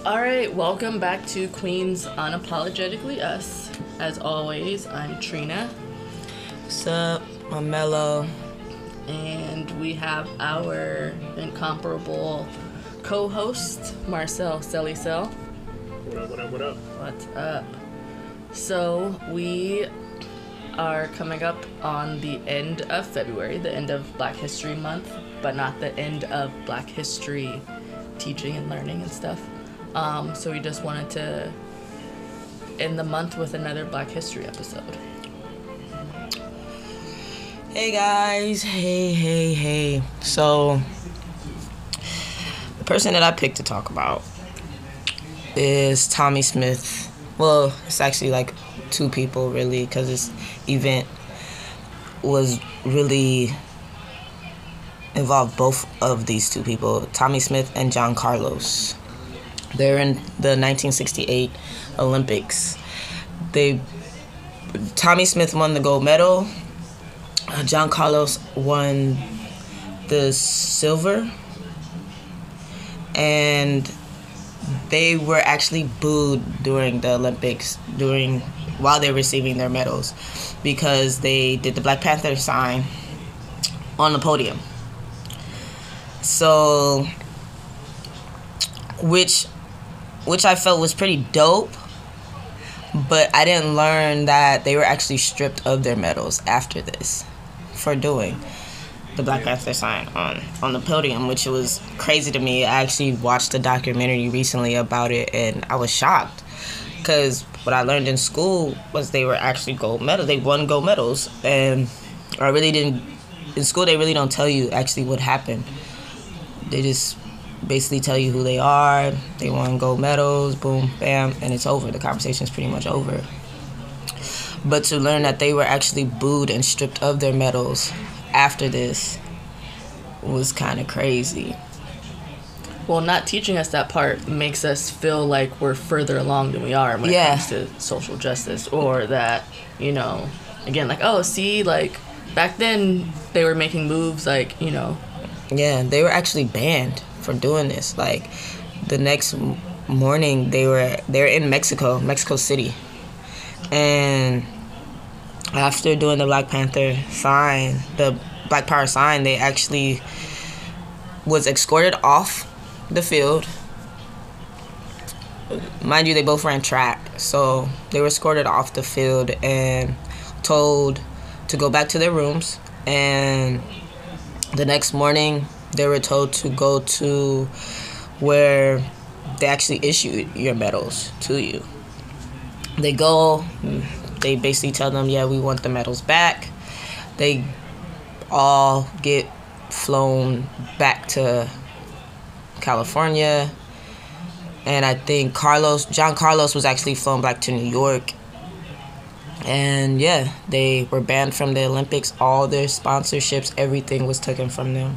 All right, welcome back to Queens Unapologetically Us. As always, I'm Trina. What's up? I'm Mello. And we have our incomparable co-host, Marcel Celicel. What up? What's up? So, we are coming up on the end of February, the end of Black History Month, but not the end of Black History teaching and learning and stuff. So we just wanted to end the month with another Black History episode. Hey guys, hey. So, the person that I picked to talk about is Tommie Smith. Well, it's actually like two people really, because this event was really involved both of these two people, Tommie Smith and John Carlos. They're in the 1968 Olympics. Tommie Smith won the gold medal. John Carlos won the silver. And they were actually booed during the Olympics, while they were receiving their medals, because they did the Black Panther sign on the podium. So, which I felt was pretty dope, but I didn't learn that they were actually stripped of their medals after this for doing the Black Panther sign on the podium, which was crazy to me. I actually watched a documentary recently about it, and I was shocked, because what I learned in school was they were actually gold medals. They won gold medals, and in school they really don't tell you actually what happened. They just basically tell you who they are. They won gold medals, boom, bam, and it's over. The conversation's pretty much over. But to learn that they were actually booed and stripped of their medals after this was kind of crazy. Well, not teaching us that part makes us feel like we're further along than we are when it comes to social justice, or that, again, like, oh, see, like, back then they were making moves, like, Yeah, they were actually banned for doing this. Like, the next morning, they were in Mexico City. And after doing the Black Panther sign, the Black Power sign, they actually was escorted off the field. Mind you, they both ran track. So they were escorted off the field and told to go back to their rooms. And the next morning, they were told to go to where they actually issued your medals to you. They go, they basically tell them, yeah, we want the medals back. They all get flown back to California. And I think John Carlos was actually flown back to New York. And yeah, they were banned from the Olympics. All their sponsorships, everything was taken from them.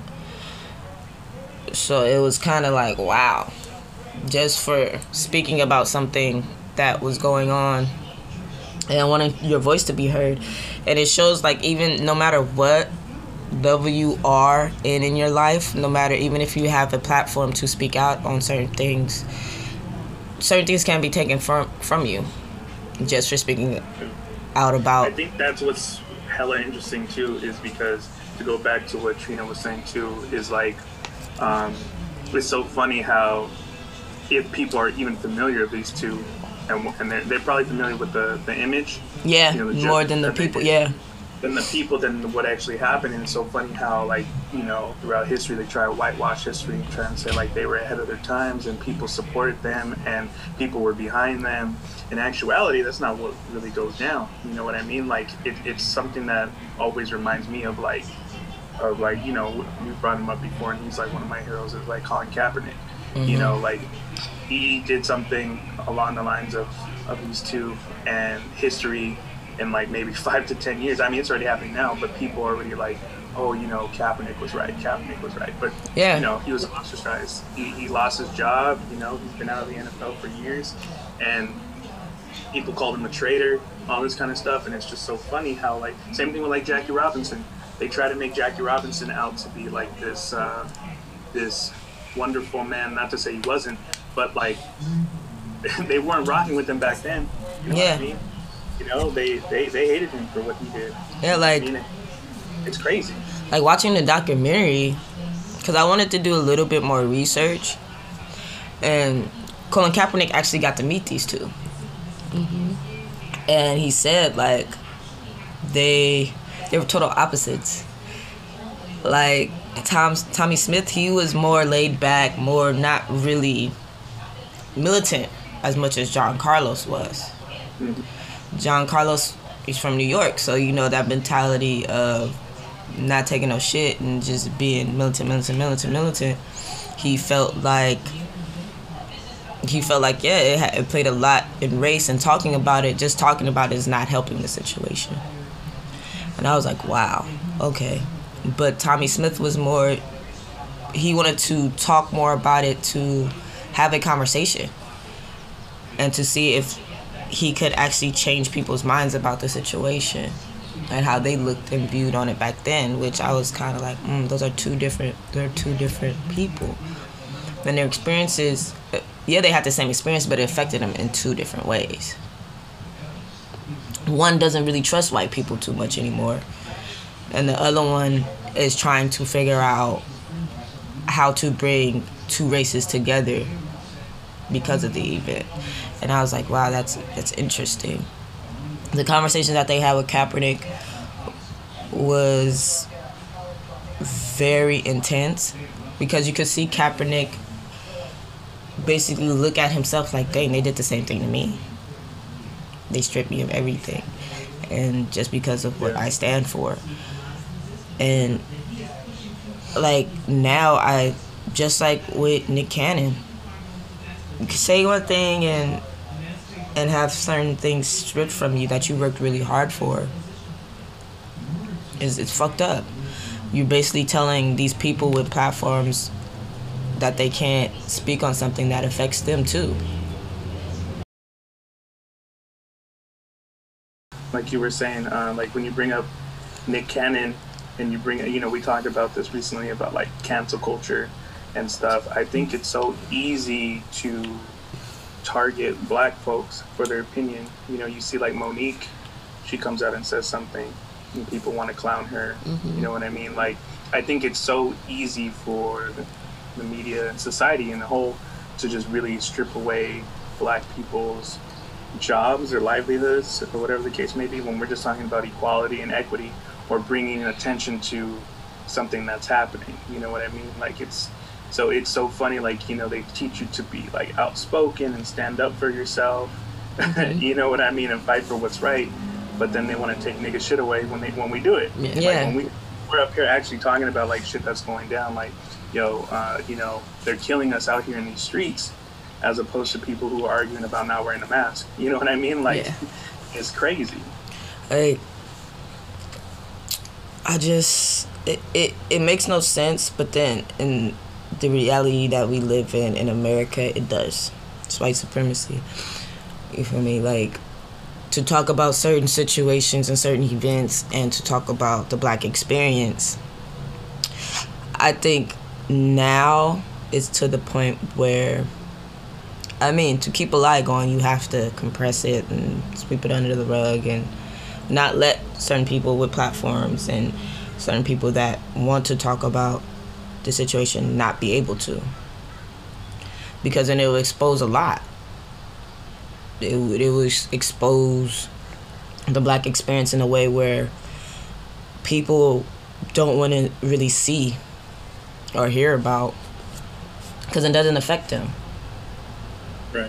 So it was kind of like, wow, just for speaking about something that was going on and wanting your voice to be heard. And it shows, like, even no matter what level you are in your life, even if you have a platform to speak out on certain things can be taken from you just for speaking out about. I think that's what's hella interesting too, is because, to go back to what Trina was saying too, is like, it's so funny how, if people are even familiar with these two, and they're probably familiar with the image, more than the people, than what actually happened. And it's so funny how, like, throughout history they try to whitewash history and try and say, like, they were ahead of their times and people supported them and people were behind them. In actuality, that's not what really goes down. You know what I mean? Like, it's something that always reminds me of we brought him up before, and he's like one of my heroes, is like Colin Kaepernick. Mm-hmm. Like, he did something along the lines of these two, and history in like maybe 5 to 10 years. I mean, it's already happening now, but people are already like, oh, Kaepernick was right. But, he was ostracized. He lost his job. He's been out of the NFL for years. And people called him a traitor, all this kind of stuff. And it's just so funny how, like, same thing with, like, Jackie Robinson. They try to make Jackie Robinson out to be like this wonderful man. Not to say he wasn't, but like they weren't rocking with him back then. You know what I mean? You know, they hated him for what he did. Yeah, like I mean, it's crazy. Like watching the documentary, because I wanted to do a little bit more research, and Colin Kaepernick actually got to meet these two. And he said, like, they were total opposites. Like, Tommy Smith, he was more laid back, more not really militant as much as John Carlos was. John Carlos is from New York, so you know that mentality of not taking no shit and just being militant. He felt like it played a lot in race, and talking about it is not helping the situation. And I was like, wow, okay. But Tommy Smith was more, he wanted to talk more about it, to have a conversation and to see if he could actually change people's minds about the situation and how they looked and viewed on it back then, which I was kind of like, they're two different people. And their experiences, yeah, they had the same experience, but it affected them in two different ways. One doesn't really trust white people too much anymore, and the other one is trying to figure out how to bring two races together because of the event. And I was like, wow, that's interesting. The conversation that they had with Kaepernick was very intense, because you could see Kaepernick basically look at himself like, dang, they did the same thing to me. They stripped me of everything, and just because of what I stand for. And like now, I just like with Nick Cannon, you can say one thing and have certain things stripped from you that you worked really hard for. It's fucked up. You're basically telling these people with platforms that they can't speak on something that affects them too. Like you were saying, like when you bring up Nick Cannon and you bring, we talked about this recently about like cancel culture and stuff. I think it's so easy to target black folks for their opinion. You see like Monique, she comes out and says something and people want to clown her. You know what I mean? Like, I think it's so easy for the media and society in the whole to just really strip away black people's jobs or livelihoods or whatever the case may be, when we're just talking about equality and equity or bringing attention to something that's happening. You know what I mean? Like, it's so funny, like, they teach you to be like outspoken and stand up for yourself. You know what I mean? And fight for what's right. But then they want to take nigga shit away when we do it. Yeah. Like, when we're up here actually talking about like shit that's going down, like, they're killing us out here in these streets, as opposed to people who are arguing about not wearing a mask. You know what I mean? Like, It's crazy. It makes no sense, but then in the reality that we live in America, it does. It's white supremacy. You feel me? Like, to talk about certain situations and certain events and to talk about the black experience, I think now it's to the point where, to keep a lie going, you have to compress it and sweep it under the rug and not let certain people with platforms and certain people that want to talk about the situation not be able to. Because then it will expose a lot. It will expose the black experience in a way where people don't want to really see or hear about, because it doesn't affect them. Right.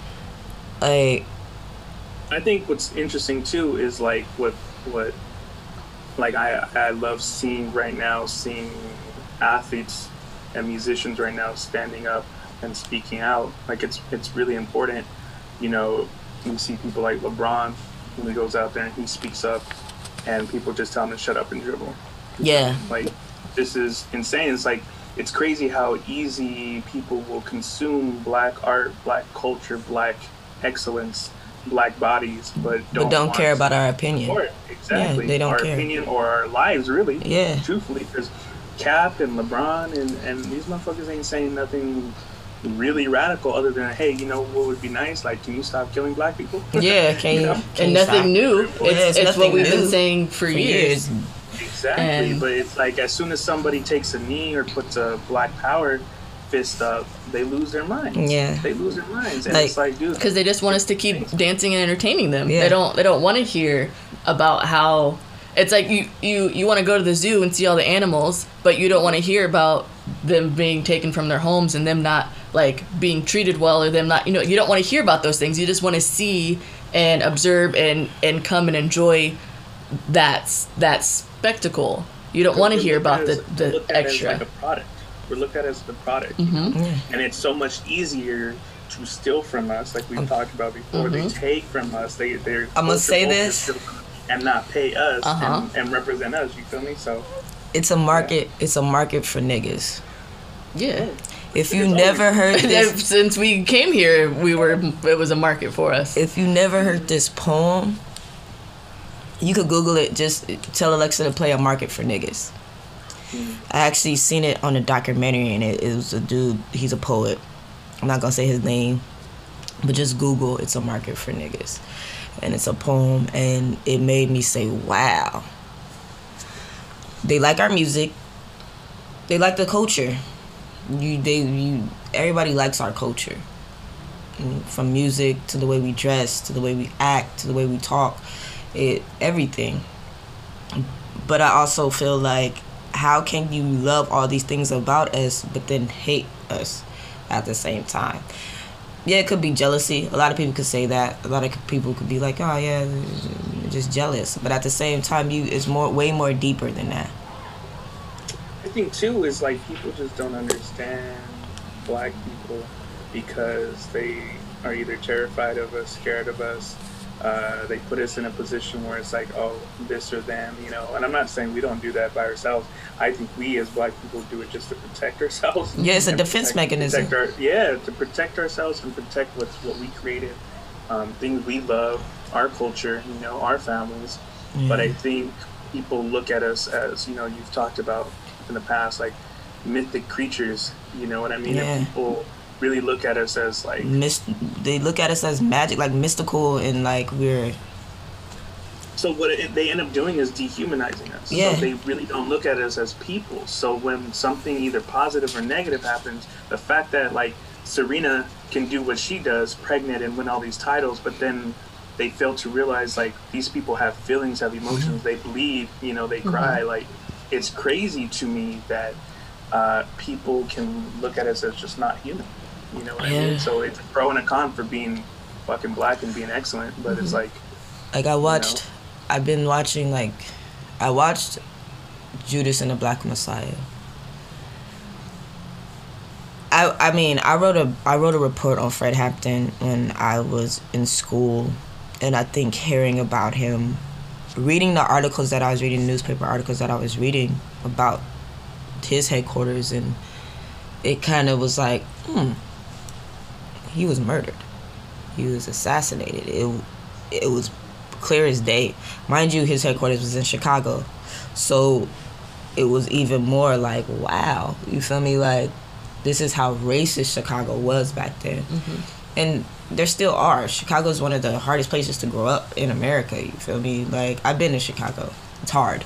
I think what's interesting too is like what like I love seeing athletes and musicians right now standing up and speaking out. Like, it's really important. You see people like LeBron, when he goes out there and he speaks up, and people just tell him to shut up and dribble. Yeah. Like, this is insane. It's like, it's crazy how easy people will consume black art, black culture, black excellence, black bodies, but don't care about our opinion. Exactly. Yeah, they don't care. Our opinion or our lives, really. Yeah. Truthfully, because Cap and LeBron and these motherfuckers ain't saying nothing really radical other than, hey, you know what would be nice? Like, can you stop killing black people? Yeah, can you? And nothing new. It's what we've been saying for years. Exactly, and, but it's like as soon as somebody takes a knee or puts a black power fist up, they lose their minds. Yeah, they lose their minds, and it's like, dude, because they just want us to keep dancing and entertaining them. Yeah. They don't want to hear about how it's like you want to go to the zoo and see all the animals, but you don't want to hear about them being taken from their homes and them not like being treated well, or them not, you know, you don't want to hear about those things. You just want to see and observe and come and enjoy that spectacle. You don't want to hear about the extra. Like a product. We're looked at as the product, mm-hmm. you know? And it's so much easier to steal from us, like we've talked about before. Mm-hmm. They take from us. They're I'm gonna say this and not pay us and represent us. You feel me? So it's a market. Yeah. It's a market for niggas. Yeah. If you never heard this, since we came here, it was a market for us. If you never heard this poem, you could Google it. Just tell Alexa to play a market for niggas. I actually seen it on a documentary, and it was a dude. He's a poet. I'm not gonna say his name, but just Google "It's a Market for Niggas," and it's a poem, and it made me say, "Wow." They like our music. They like the culture. Everybody likes our culture. From music to the way we dress, to the way we act, to the way we talk, everything. But I also feel like, how can you love all these things about us but then hate us at the same time? Yeah, it could be jealousy. A lot of people could say that. A lot of people could be like, oh yeah, just jealous. But at the same time, it's way more deeper than that. I think too is like people just don't understand black people because they are either terrified of us, scared of us. They put us in a position where it's like, oh, this or them, you know. And I'm not saying we don't do that by ourselves. I think we as black people do it just to protect ourselves. Yeah, it's a defense mechanism. To protect ourselves and protect what we created, things we love, our culture, you know, our families. Mm. But I think people look at us as, you know, you've talked about in the past, like mythic creatures, you know what I mean? Yeah. And people really look at us as like they look at us as magic, like mystical, and like we're. So what they end up doing is dehumanizing us. Yeah. So they really don't look at us as people. So when something either positive or negative happens, the fact that like Serena can do what she does, pregnant, and win all these titles, but then they fail to realize like these people have feelings, have emotions, they bleed, you know, they cry. Like, it's crazy to me that people can look at us as just not human. You know what I mean? So it's a pro and a con for being fucking black and being excellent, but it's like I watched, you know, I've been watching, like, I watched Judas and the Black Messiah. I mean, I wrote a report on Fred Hampton when I was in school, and I think hearing about him, reading the articles that I was reading, newspaper articles that I was reading about his headquarters, and it kind of was like, he was murdered. He was assassinated. It was clear as day. Mind you, his headquarters was in Chicago, so it was even more like, wow, you feel me? Like, this is how racist Chicago was back then. And there still are. Chicago is one of the hardest places to grow up in America, you feel me? Like, I've been to Chicago. It's hard.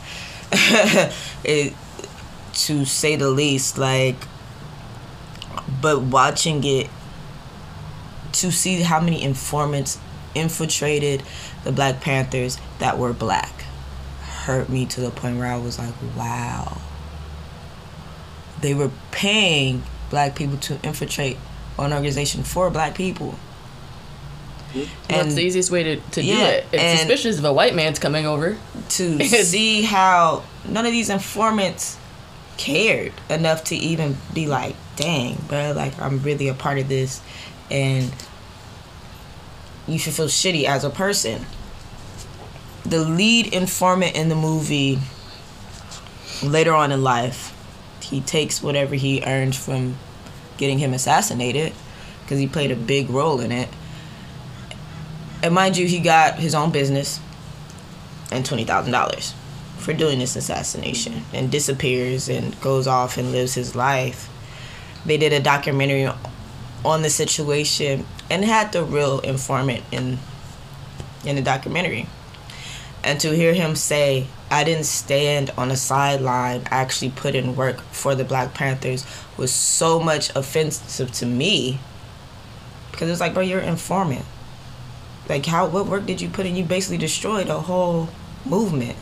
To say the least, like, but watching it, to see how many informants infiltrated the Black Panthers that were black, hurt me to the point where I was like, wow. They were paying black people to infiltrate an organization for black people. And that's the easiest way to do it. It's suspicious if a white man's coming over. To see how none of these informants cared enough to even be like, dang, bro, like, I'm really a part of this, and you should feel shitty as a person. The lead informant in the movie, later on in life, he takes whatever he earned from getting him assassinated, because he played a big role in it. And mind you, he got his own business and $20,000. for doing this assassination and disappears and goes off and lives his life. They did a documentary on the situation and had the real informant in the documentary. And to hear him say, I didn't stand on the sideline, I actually put in work for the Black Panthers, was so much offensive to me. Because it's like, bro, you're an informant. Like, what work did you put in? You basically destroyed a whole movement.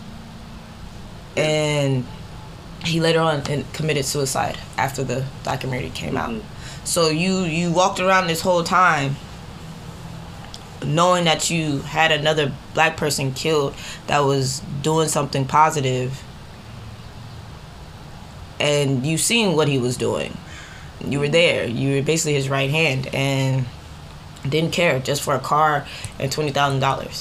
And he later on committed suicide after the documentary came out. So you walked around this whole time knowing that you had another Black person killed that was doing something positive, and you seen what he was doing. You were there. You were basically his right hand, and didn't care just for a car and $20,000.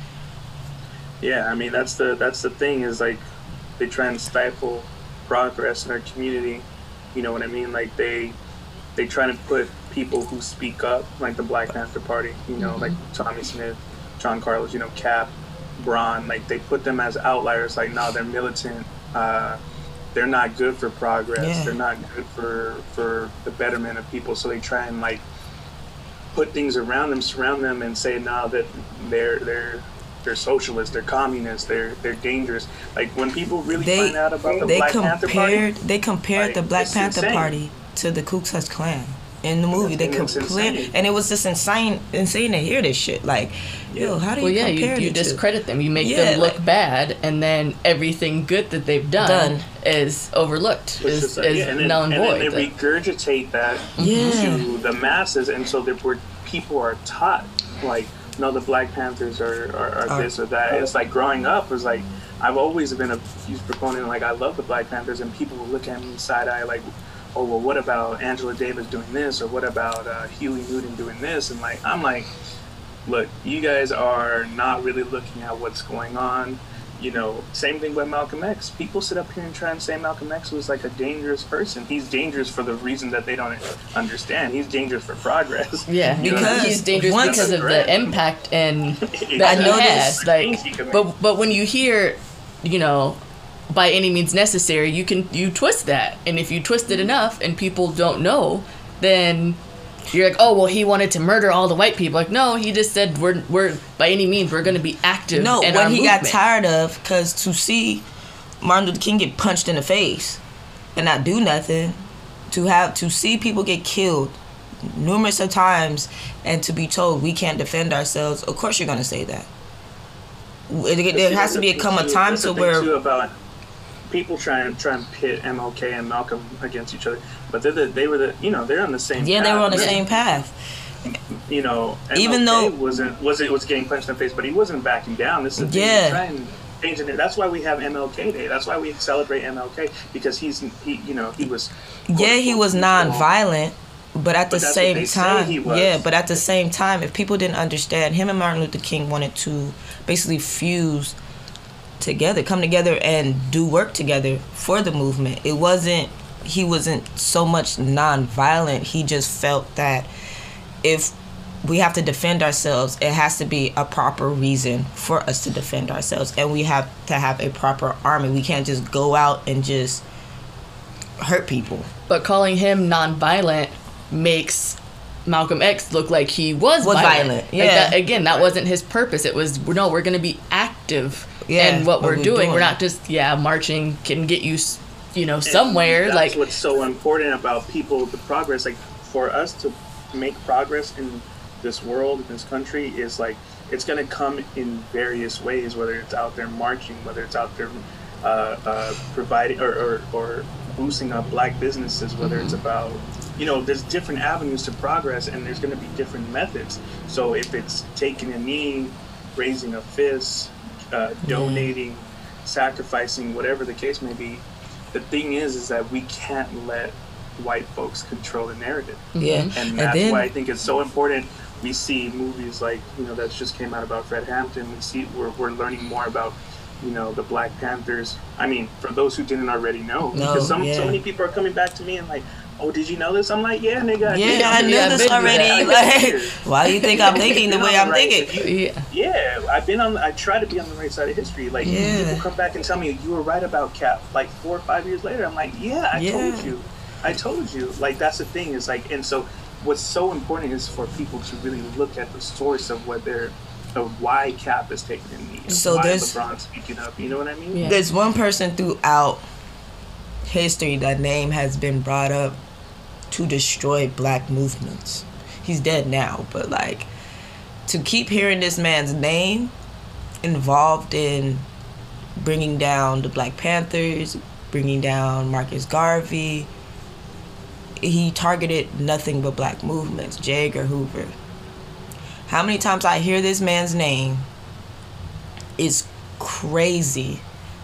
Yeah, I mean that's the thing is like they try and stifle progress in our community. You know what I mean? Like they try to put people who speak up, like the Black Panther Party, you know, like Tommy Smith, John Carlos, you know, Cap, Braun, like they put them as outliers. Like, no, they're militant. They're not good for progress. Yeah. They're not good for the betterment of people. So they try and like put things around them, surround them, and say, no, that they're socialists, they're communists, they're dangerous. Like when people really find out about the Black Panther Party, they compared like, the Black Panther insane. Party to the Ku Klux Klan. In the movie, they compared, and it was just insane to hear this shit. Like, yo, how do you compare you discredit them. You make them look bad, and then everything good that they've done is overlooked, is null and void. And they regurgitate that to the masses, and so where people are taught, like, no, the Black Panthers are this or that. It's like growing up was like, I've always been a huge proponent, like, I love the Black Panthers, and people will look at me side-eye, like, oh, well, what about Angela Davis doing this? Or what about Huey Newton doing this? And like, I'm like, look, you guys are not really looking at what's going on. You know, same thing with Malcolm X. People sit up here and try and say Malcolm X was like a dangerous person. He's dangerous for the reason that they don't understand. He's dangerous for progress. Yeah, because he's dangerous because of the impact and that he had. Like, but when you hear, you know, by any means necessary, you twist that, and if you twist it enough and people don't know, then you're like, oh, well, he wanted to murder all the white people. Like, no, he just said we're by any means we're going to be active. No, in what our he movement. got tired of, because to see Martin Luther King get punched in the face and not do nothing, to see people get killed numerous of times, and to be told we can't defend ourselves. Of course, you're going to say that. There has to become a time to where people try and pit MLK and Malcolm against each other, but they're on the same path. They were on the same path. You know, MLK even though was getting punched in the face, but he wasn't backing down. This is the thing. Try and change it. That's why we have MLK Day. That's why we celebrate MLK, because he was he was non-violent, but at the same time, but at the same time, if people didn't understand, him and Martin Luther King wanted to basically fuse together, come together and do work together for the movement. He wasn't so much non-violent. He just felt that if we have to defend ourselves, it has to be a proper reason for us to defend ourselves, and we have to have a proper army. We can't just go out and just hurt people. But calling him non-violent makes Malcolm X look like he was violent. Yeah. Like that wasn't his purpose. It was, no, we're going to be active in what we're doing. We're not just, marching can get you, somewhere. That's what's so important about people, the progress. Like, for us to make progress in this world, in this country, is like, it's going to come in various ways, whether it's out there marching, whether it's out there providing or boosting up Black businesses, whether it's about, there's different avenues to progress, and there's going to be different methods. So if it's taking a knee, raising a fist, donating, sacrificing, whatever the case may be, the thing is that we can't let white folks control the narrative. Yeah. And that's why I think it's so important. We see movies like, that just came out about Fred Hampton. We see we're learning more about, the Black Panthers. I mean, for those who didn't already know, because so many people are coming back to me and like, oh, did you know this? I'm like, yeah, nigga. Yeah, I knew Yeah, this been through already. that. Like, why do you think I'm thinking the way I'm thinking? Yeah. I try to be on the right side of history. Like, Yeah. people come back and tell me, you were right about Cap. Like, 4 or 5 years later, I'm like, yeah, I told you. Like, that's the thing. Is like, and so what's so important is for people to really look at the source of why Cap is taking a knee. And So why there's- LeBron's speaking up. You know what I mean? Yeah. There's one person throughout history that name has been brought up to destroy black movements. He's dead now, but like, to keep hearing this man's name involved in bringing down the Black Panthers, bringing down Marcus Garvey, he targeted nothing but black movements. J. Edgar Hoover. How many times I hear this man's name is crazy.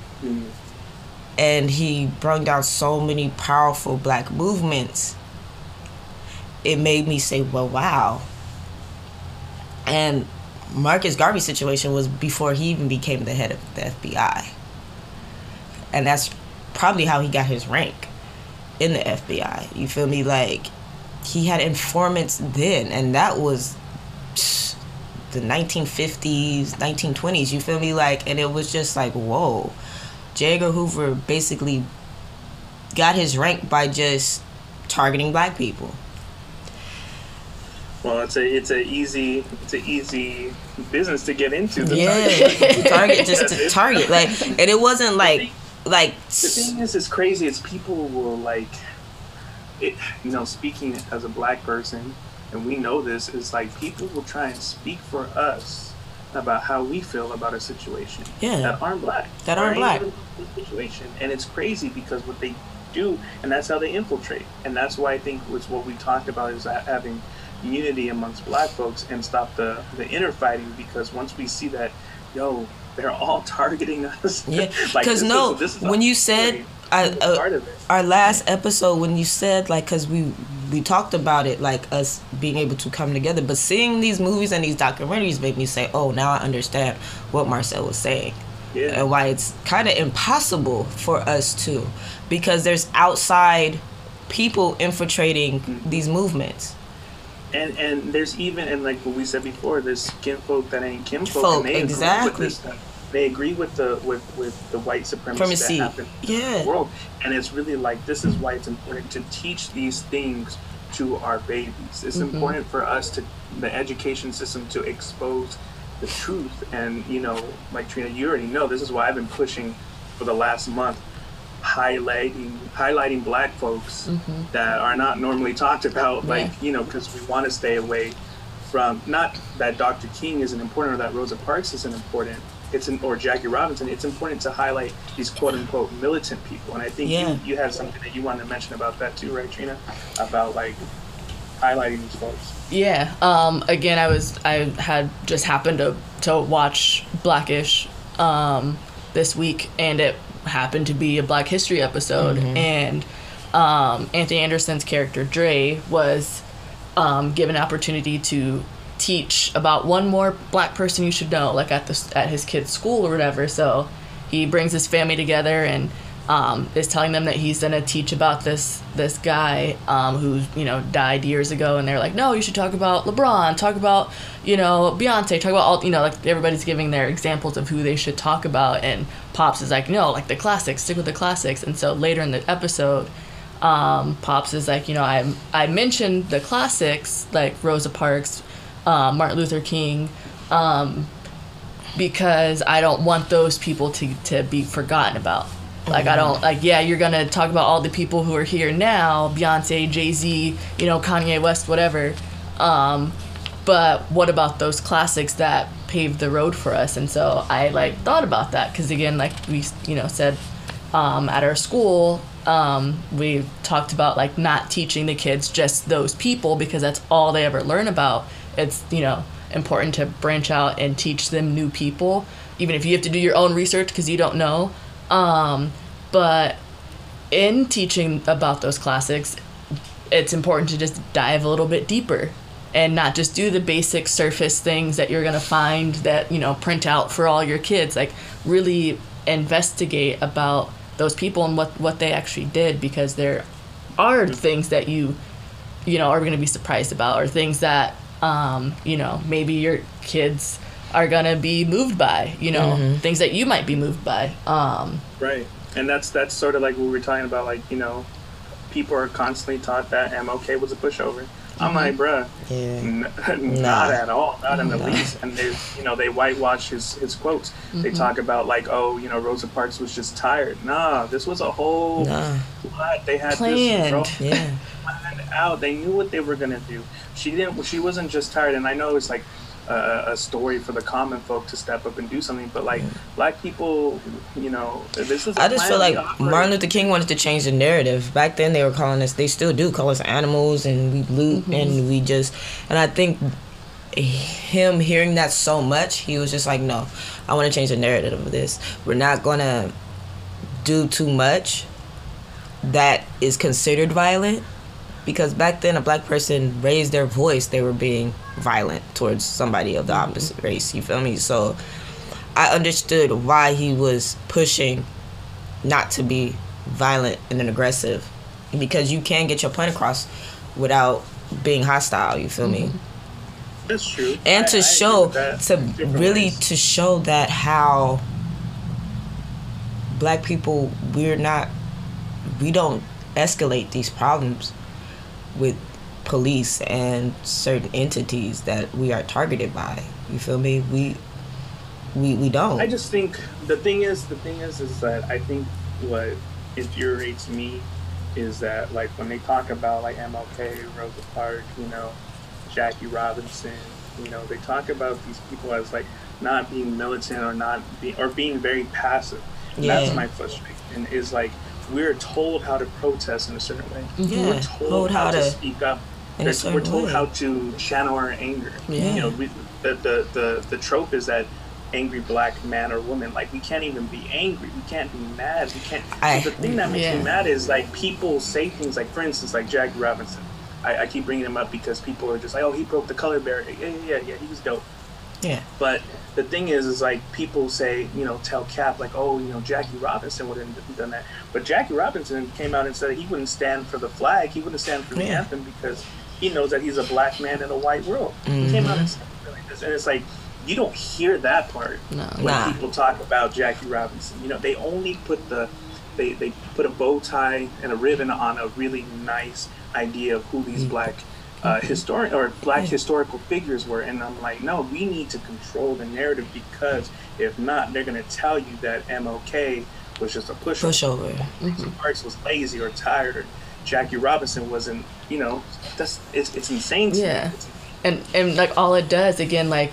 And he brought down so many powerful black movements. It made me say, well, wow. And Marcus Garvey's situation was before he even became the head of the FBI. And that's probably how he got his rank in the FBI. You feel me? Like, he had informants then, and that was the 1950s, 1920s. You feel me? Like, and it was just like, whoa. J. Edgar Hoover basically got his rank by just targeting black people. Well, it's a easy business to get into. To target. Like, and it wasn't like the thing is, it's crazy. It's people will like, it, you know, speaking as a black person, and we know this, is like people will try and speak for us about how we feel about a situation that aren't black. Situation. And it's crazy because what they do, and that's how they infiltrate. And that's why I think was what we talked about is having unity amongst black folks and stop the inner fighting, because once we see that, yo, they're all targeting us. Yeah, like, because when you said our last episode, when you said, like, because we talked about it, like us being able to come together, but seeing these movies and these documentaries made me say, oh, now I understand what Marcel was saying. Yeah. And why it's kind of impossible for us to, because there's outside people infiltrating these movements. And there's even, and like what we said before, there's kinfolk that ain't kinfolk, and they agree with this stuff. They agree with the white supremacy that happened in the world. And it's really like, this is why it's important to teach these things to our babies. It's important for us the education system to expose the truth. And, you know, like Trina, you already know, this is why I've been pushing for the last month, highlighting black folks that are not normally talked about, like, you know, because we want to stay away from, not that Dr. King isn't important or that Rosa Parks isn't important, or Jackie Robinson. It's important to highlight these quote unquote militant people. And I think you had something that you wanted to mention about that too, right, Trina? About like highlighting these folks. Yeah. Again, I had just happened to watch Blackish this week, and it happened to be a Black History episode, and Anthony Anderson's character Dre was given an opportunity to teach about one more black person you should know, like at his kid's school or whatever. So he brings his family together and is telling them that he's gonna teach about this guy who, you know, died years ago, and they're like, no, you should talk about LeBron, talk about, you know, Beyonce, talk about all, you know, like everybody's giving their examples of who they should talk about, and Pops is like, no, like the classics, stick with the classics. And so later in the episode, Pops is like, you know, I mentioned the classics like Rosa Parks, Martin Luther King, because I don't want those people to be forgotten about. Like, I don't, like, yeah, you're going to talk about all the people who are here now, Beyonce, Jay-Z, you know, Kanye West, whatever. But what about those classics that paved the road for us? And so I, like, thought about that. Because, again, like we, you know, said at our school, we talked about, like, not teaching the kids just those people because that's all they ever learn about. It's, you know, important to branch out and teach them new people, even if you have to do your own research because you don't know. But in teaching about those classics, it's important to just dive a little bit deeper and not just do the basic surface things that you're going to find that, you know, print out for all your kids. Like, really investigate about those people and what they actually did, because there are things that you know, are going to be surprised about, or things that, you know, maybe your kids are going to be moved by, you know, things that you might be moved by. Right. And that's sort of like what we were talking about, like, you know, people are constantly taught that MLK was a pushover. I'm like, bruh, not at all, not in the least. And they, you know, they whitewash his quotes. They talk about like, oh, you know, Rosa Parks was just tired. Nah, this was a whole lot. They had planned. This planned out. They knew what they were gonna do. She wasn't just tired. And I know it's like a story for the common folk to step up and do something, but like black people, you know, this is. I just feel like Martin Luther King wanted to change the narrative. Back then, they were calling us. They still do call us animals, and we loot, and we just. And I think him hearing that so much, he was just like, no, I want to change the narrative of this. We're not gonna do too much that is considered violent. Because back then, a black person raised their voice, they were being violent towards somebody of the opposite race. You feel me? So I understood why he was pushing not to be violent and aggressive. Because you can get your point across without being hostile. You feel me? That's true. And to show, to show that how black people, we don't escalate these problems with police and certain entities that we are targeted by. You feel me? We don't. I just think the thing is that I think what infuriates me is that, like, when they talk about like MLK, Rosa Parks, you know, Jackie Robinson, you know, they talk about these people as like not being militant or being very passive. That's my frustration. Is like, we're told how to protest in a certain way. We're told how to speak up. We're told how to channel our anger. You know, the trope is that angry black man or woman, like, we can't even be angry. We can't be mad. We can't. So the thing that makes me mad is like people say things like, for instance, like Jackie Robinson. I keep bringing him up because people are just like, oh, he broke the color barrier. Yeah, he was dope. Yeah. But the thing is like, people say, you know, tell Cap like, oh, you know, Jackie Robinson wouldn't have done that. But Jackie Robinson came out and said he wouldn't stand for the flag. He wouldn't stand for the anthem because he knows that he's a black man in a white world. He came out and said something like this. And it's like, you don't hear that part when people talk about Jackie Robinson. You know, they only put they put a bow tie and a ribbon on a really nice idea of who these black historical figures were, and I'm like, no, we need to control the narrative, because if not, they're going to tell you that MLK was just a pushover. Parks was lazy or tired, or Jackie Robinson wasn't. You know, it's insane to me. And like, all it does, again, like,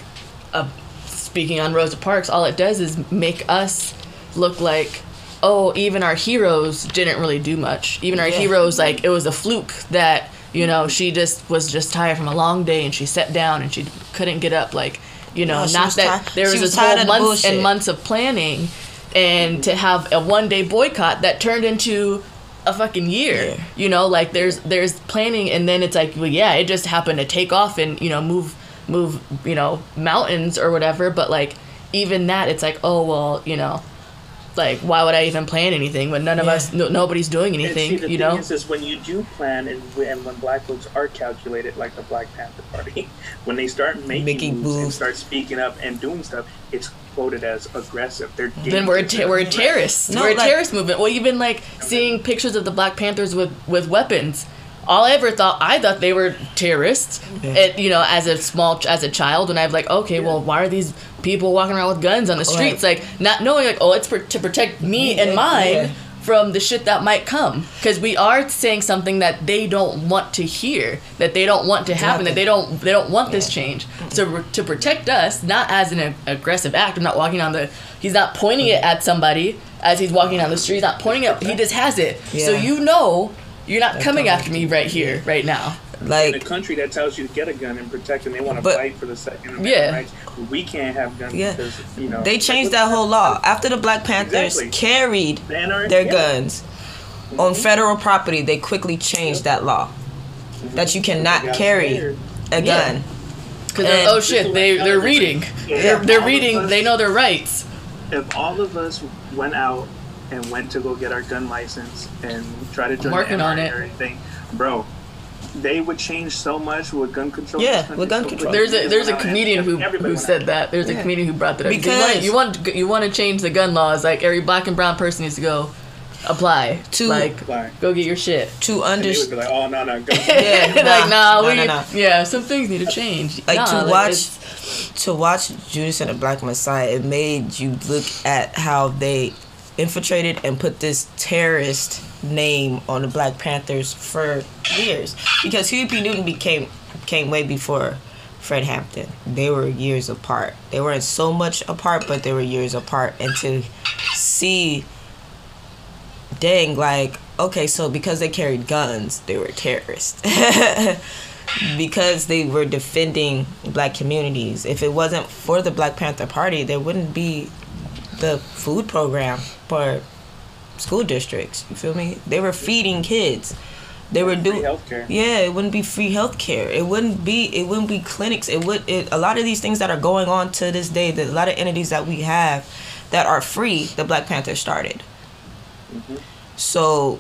speaking on Rosa Parks, all it does is make us look like, oh, even our heroes didn't really do much. Even our heroes, like, it was a fluke that, you know, she was just tired from a long day and she sat down and she couldn't get up. Like, you know, not that there was this whole months and months of planning, and to have a one-day boycott that turned into a fucking year. You know, like, there's planning, and then it's like, well, yeah, it just happened to take off and, you know, move, you know, mountains or whatever. But like, even that, it's like, oh, well, you know, like, why would I even plan anything when none of us, nobody's doing anything, and see, you know? The thing is when you do plan, and when black folks are calculated, like the Black Panther Party, when they start making moves and start speaking up and doing stuff, it's quoted as aggressive. Then we're a terrorist. We're a terrorist movement. Well, even like seeing pictures of the Black Panthers with weapons. I thought they were terrorists, you know, as a child, and I'm like, okay, well, why are these people walking around with guns on the streets? Like, not knowing, like, oh, it's to protect me and mine from the shit that might come. Because we are saying something that they don't want to hear, that they don't want to happen, that they don't want this change. So to protect us, not as an aggressive act. I'm not he's not pointing it at somebody as he's walking down the street. He's not pointing it, he just has it. So you know, you're not coming after me right here, right now. Like, in a country that tells you to get a gun and protect, and they want to fight for the Second Amendment rights, we can't have guns because, you know. They changed that whole law. After the Black Panthers carried their guns on federal property, they quickly changed that law. That you cannot carry a gun. Because, they're reading. They're reading, they know their rights. If all of us went out and went to go get our gun license and try to join Working the on NRA it. or anything, bro, they would change so much with gun control. Yeah, with gun control. There's a comedian who Everybody said went that. There's a Yeah. comedian who brought that up. Because- you want to change the gun laws, like every black and brown person needs to go apply To- like Apply. go get your shit. To And they would understand. be like, oh, no, gun Yeah, Like nah, nah. yeah, some things need to change. Like, Nah, to like, watch it's- to watch Judas and the Black Messiah, it made you look at how they infiltrated and put this terrorist name on the Black Panthers for years. Because Huey P. Newton came way before Fred Hampton. They were years apart. They weren't so much apart, but they were years apart. And to see, dang, like, okay, so because they carried guns, they were terrorists. Because they were defending black communities. If it wasn't for the Black Panther Party, there wouldn't be the food program for school districts. You feel me? They were feeding kids. They were doing healthcare. Yeah, it wouldn't be free healthcare. It wouldn't be clinics. A lot of these things that are going on to this day, a lot of entities that we have that are free, the Black Panthers started. Mm-hmm. So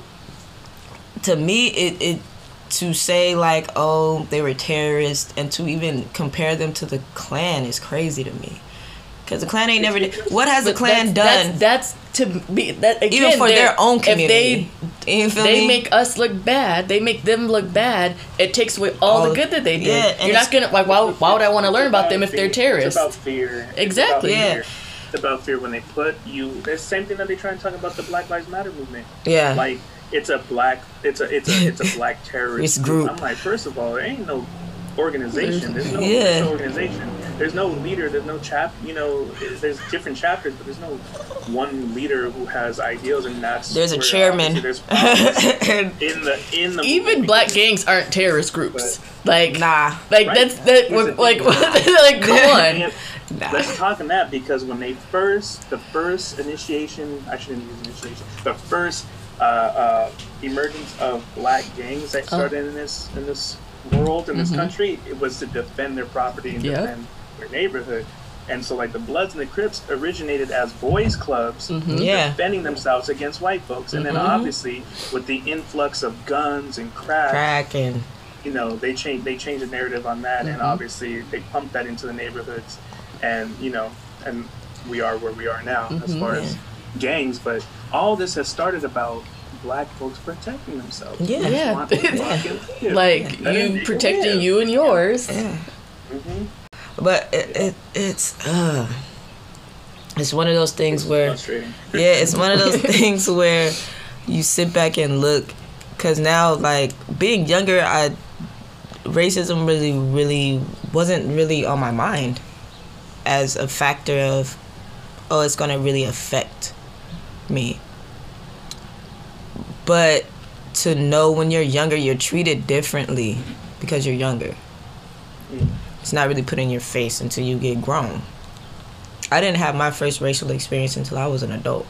to me, it to say like, oh, they were terrorists, and to even compare them to the Klan is crazy to me. Because the Klan ain't never did. What has the but Klan done? That's to be that again, Even for their own If community. You feel they me? make us look bad, they make them look bad. It takes away all the good that they did. Yeah, and You're not gonna like. Why would I want to learn about them if they're terrorists? It's about fear. Exactly. It's about Yeah. fear. It's about fear when they put you. It's the same thing that they try and talk about the Black Lives Matter movement. Yeah. Like it's a black black terrorist It's group. I'm like, first of all, there ain't no organization. There's no, Yeah. there's no organization. There's no leader. There's no there's different chapters, but there's no one leader who has ideals, and that's There's a where chairman. obviously there's problems in the Even movement black because- gangs aren't terrorist groups. Like Nah. like Right. that's that. Here's the Like thing. like come on. And let's talk on that, because when the first initiation, I shouldn't use initiation, the first emergence of black gangs that started in this world, in this country, it was to defend their property and Yeah. defend their neighborhood. And so, like, the Bloods and the Crips originated as boys' clubs, Yeah. defending themselves against white folks. And then, obviously, with the influx of guns and Crack and you know, they changed the narrative on that, and obviously they pumped that into the neighborhoods, and you know, and we are where we are now as far as gangs. But all this has started about black folks protecting themselves. Yeah. They Yeah. want to fucking live. Like And you they protecting live. you and yours. but it's one of those things where Frustrating. yeah, it's one of those things where you sit back and look, because now, like, being younger, racism really wasn't really on my mind as a factor of, oh, it's gonna really affect me. But to know when you're younger, you're treated differently because you're younger. It's not really put in your face until you get grown. I didn't have my first racial experience until I was an adult.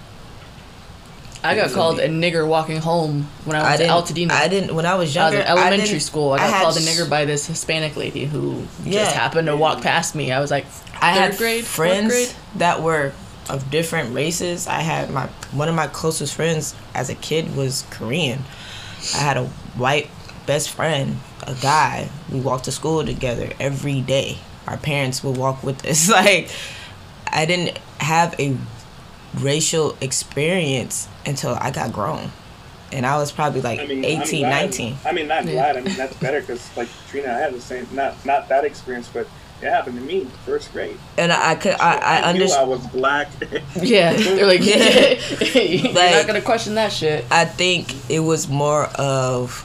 I got called a nigger walking home when I was at Altadena. I didn't when I was I was younger. in elementary didn't- school. I got had called a nigger by this Hispanic lady who Yeah. just happened to walk past me. I was like, I had third grade, fourth friends grade? that were of different races. I had one of my closest friends as a kid was Korean. I had a white best friend, a guy. We walked to school together every day. Our parents would walk with us. Like, I didn't have a racial experience until I got grown. And I was probably like 18, 19. I mean, not glad. I mean, that's better, because like Trina, I had the same, not that experience, but it happened to me first grade. And I knew I understand. was black. Yeah, they're like, Yeah. you're Like- not gonna question that shit. I think it was more of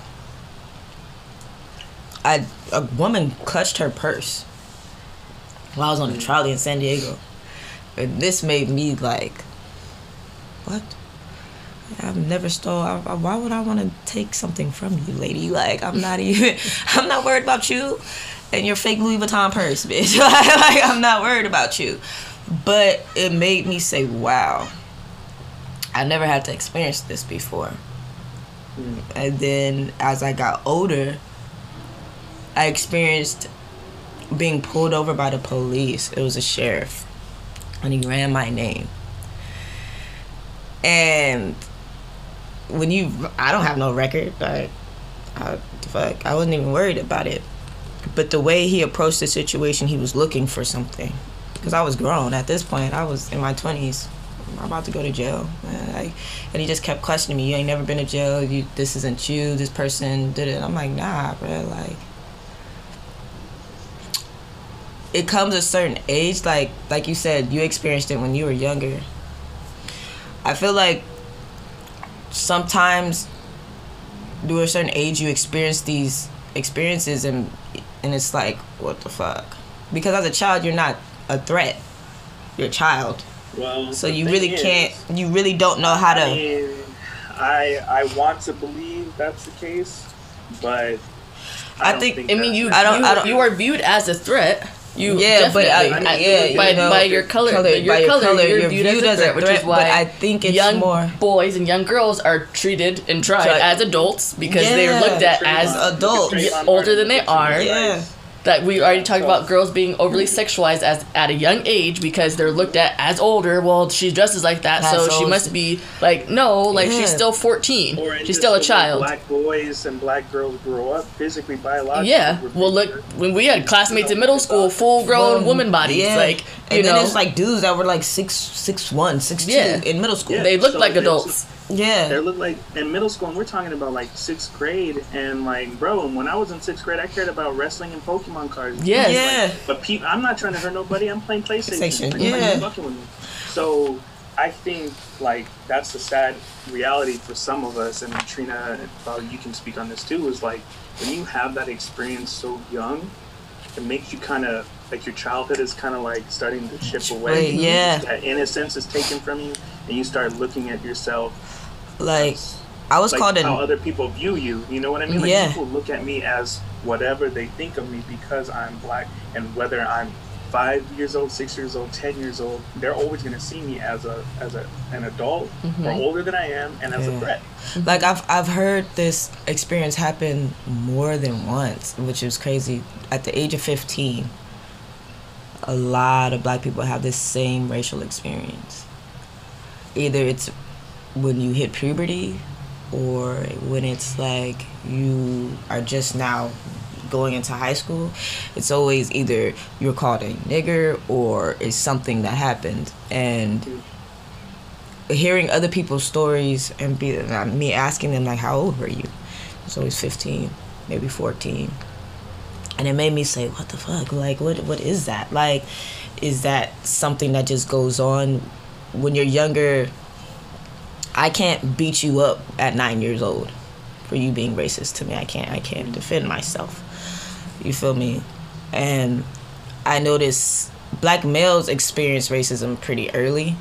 a woman clutched her purse while I was on the trolley in San Diego. And this made me like, what? I've never stole. Why would I want to take something from you, lady? Like, I'm not worried about you and your fake Louis Vuitton purse, bitch. Like, I'm not worried about you. But it made me say, wow, I never had to experience this before. And then as I got older, I experienced being pulled over by the police. It was a sheriff, and he ran my name. And when I don't have no record. Like, I wasn't even worried about it. But the way he approached the situation, he was looking for something. Because I was grown at this point. I was in my 20s. I'm about to go to jail. And he just kept questioning me. You ain't never been to jail. This isn't you. This person did it. I'm like, nah, bro. Like, it comes a certain age. Like you said, you experienced it when you were younger. I feel like sometimes, to a certain age, you experience these experiences and it's like, what the fuck? Because as a child, you're not a threat. You're a child. Well, so you really can't. You really don't know how to. I mean, I want to believe that's the case, but I think. I mean, you are viewed as a threat. By your color, you're viewed as a threat, which is why I think it's young more boys and young girls are treated and tried as adults because they're looked at as adults, older than they are. Yeah. That we already talked about girls being overly sexualized at a young age because they're looked at as older. Well, she dresses like that, so she must be like, she's still 14. She's still a child. Black boys and black girls grow up physically, biologically. Yeah. Well, look, when we had classmates in middle school, full-grown woman bodies, then it's like dudes that were like 6'1", 6'2" in middle school. They looked like adults. Yeah, they look like in middle school, and we're talking about like 6th grade. And like, bro, when I was in 6th grade, I cared about wrestling and Pokemon cards. But I'm not trying to hurt nobody. I'm playing PlayStation. Fucking with me. So I think like that's the sad reality for some of us. And Trina, you can speak on this too. Is like when you have that experience so young, it makes you kind of like your childhood is kind of like starting to chip away. Yeah, that innocence is taken from you, and you start looking at yourself. Like, I was called how other people view you. You know what I mean? Like, people look at me as whatever they think of me because I'm black, and whether I'm 5 years old, 6 years old, 10 years old, they're always going to see me as an adult or older than I am, and as a threat. Like, I've heard this experience happen more than once, which is crazy. At the age of 15, a lot of black people have this same racial experience. Either it's when you hit puberty, or when it's like you are just now going into high school. It's always either you're called a nigger or it's something that happened. And hearing other people's stories and me asking them like, how old were you? It's always 15, maybe 14. And it made me say, what the fuck? Like, what is that? Like, is that something that just goes on when you're younger? I can't beat you up at 9 years old for you being racist to me. I can't defend myself. You feel me? And I notice black males experience racism pretty early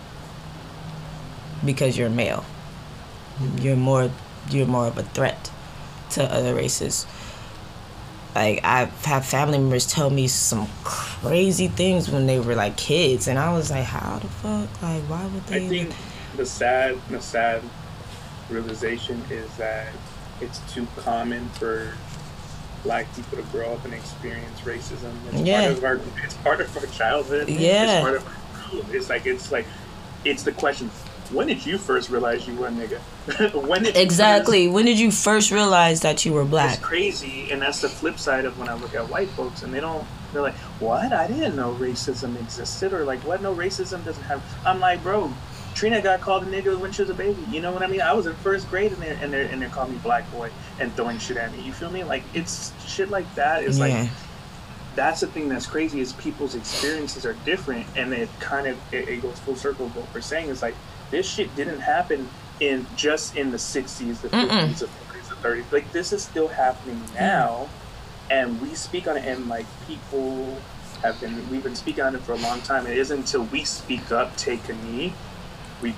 because you're male. You're more of a threat to other races. Like, I've had family members tell me some crazy things when they were like kids, and I was like, how the fuck? Like, why would they? I think the sad realization is that it's too common for black people to grow up and experience racism. It's part of our childhood. Yeah. It's part of our growth. It's the question, when did you first realize you were a nigga? When did you first realize that you were black? It's crazy, and that's the flip side of when I look at white folks, and they're like, what? I didn't know racism existed, or like, what? No, racism doesn't have. I'm like, bro, Trina got called a nigga when she was a baby. You know what I mean? I was in 1st grade, and they're calling me black boy and throwing shit at me. You feel me? Like, it's shit like that. It's like, that's the thing that's crazy is people's experiences are different, and it kind of it goes full circle of what we're saying is like, this shit didn't happen in the 60s, the 50s, the 40s, the 30s. Like, this is still happening now, and we speak on it, and like, people we've been speaking on it for a long time. It isn't until we speak up, take a knee, we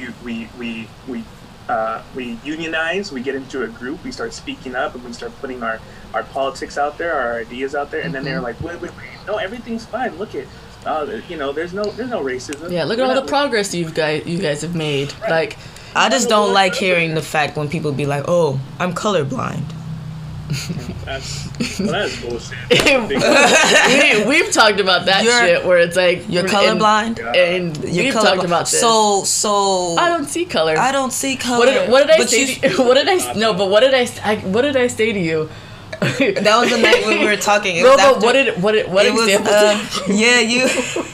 unionize, we get into a group, we start speaking up, and we start putting our politics out there, our ideas out there, and then they're like, wait, no, everything's fine. Look at, there's no racism. Yeah, look at all the progress you guys have made. Right. Like, I just don't like hearing the fact when people be like, oh, I'm colorblind. That's bullshit. We've talked about that shit where it's like you're colorblind, and we've talked about this. So I don't see color. I don't see color. What did I say? What did I? No, but what did I say to you? That was the night when we were talking. No, but what example? Yeah, you.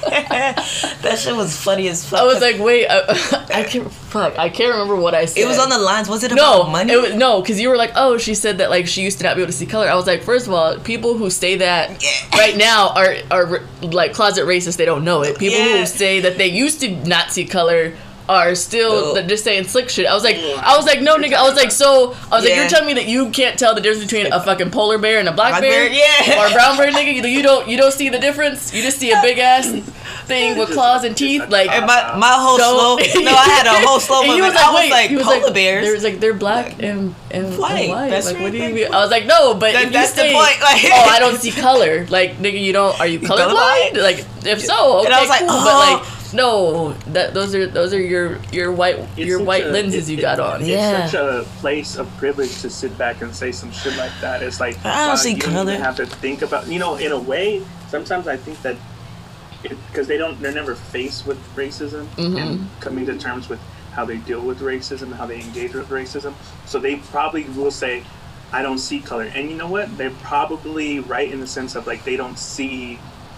That shit was funny as fuck. I was like, wait, I can't remember what I said. It was on the lines. Was it about money? Because you were like, oh, she said that like she used to not be able to see color. I was like, first of all, people who say that right now are like closet racist. They don't know it. People who say that they used to not see color are still just saying slick shit. I was like, no, nigga. I was like, you're telling me that you can't tell the difference between a fucking polar bear and a black bear, or a brown bear, nigga? You don't see the difference. You just see a big ass thing with claws and teeth, like. And my whole slow. No, I had a whole slow moment. I was like, polar bears. There was like they're black and white. Like, what do you mean? I was like, no, but if you say, the point. Like, oh, I don't see color. Like, nigga, are you colorblind? Like, if so, okay, and I was like, cool. But like. No, those are your white lenses you got on. It's such a place of privilege to sit back and say some shit like that. It's like I don't see you color. don't even have to think about. In a way, sometimes I think that because they're never faced with racism and coming to terms with how they deal with racism, how they engage with racism. So they probably will say, "I don't see color," and you know what? They're probably right in the sense of like they don't see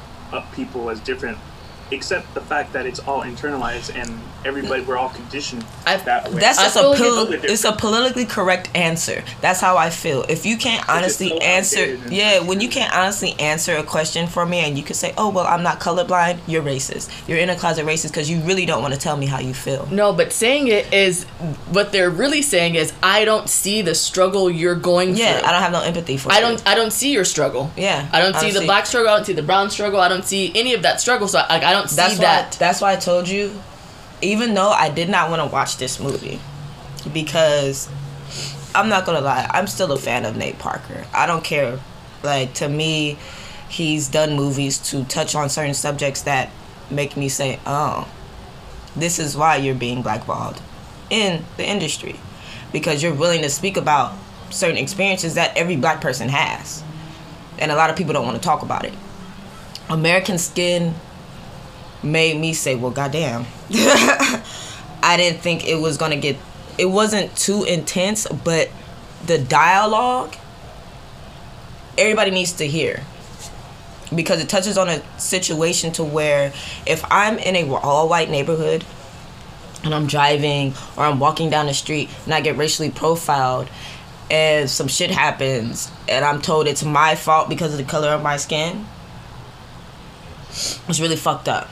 people as different. Except the fact that it's all internalized and we're all conditioned that way. That's just it's a politically correct answer. That's how I feel. If you can't honestly answer, when you can't honestly answer a question for me and you can say, oh, well, I'm not colorblind, you're racist. You're in a closet racist because you really don't want to tell me how you feel. No, but saying it is, what they're really saying is, I don't see the struggle you're going through. Yeah, I don't have no empathy for you. I don't see your struggle. Yeah. I don't see the black struggle, I don't see the brown struggle, I don't see any of that struggle, so I don't see that. That's why I told you, even though I did not want to watch this movie, because I'm not gonna lie, I'm still a fan of Nate Parker. I don't care. Like, to me, he's done movies to touch on certain subjects that make me say, oh, this is why you're being blackballed in the industry, because you're willing to speak about certain experiences that every black person has, and a lot of people don't want to talk about it. American Skin made me say, well, goddamn. I didn't think it was gonna get, it wasn't too intense, but the dialogue, everybody needs to hear, because it touches on a situation to where if I'm in a all white neighborhood and I'm driving or I'm walking down the street and I get racially profiled and some shit happens and I'm told it's my fault because of the color of my skin, it's really fucked up.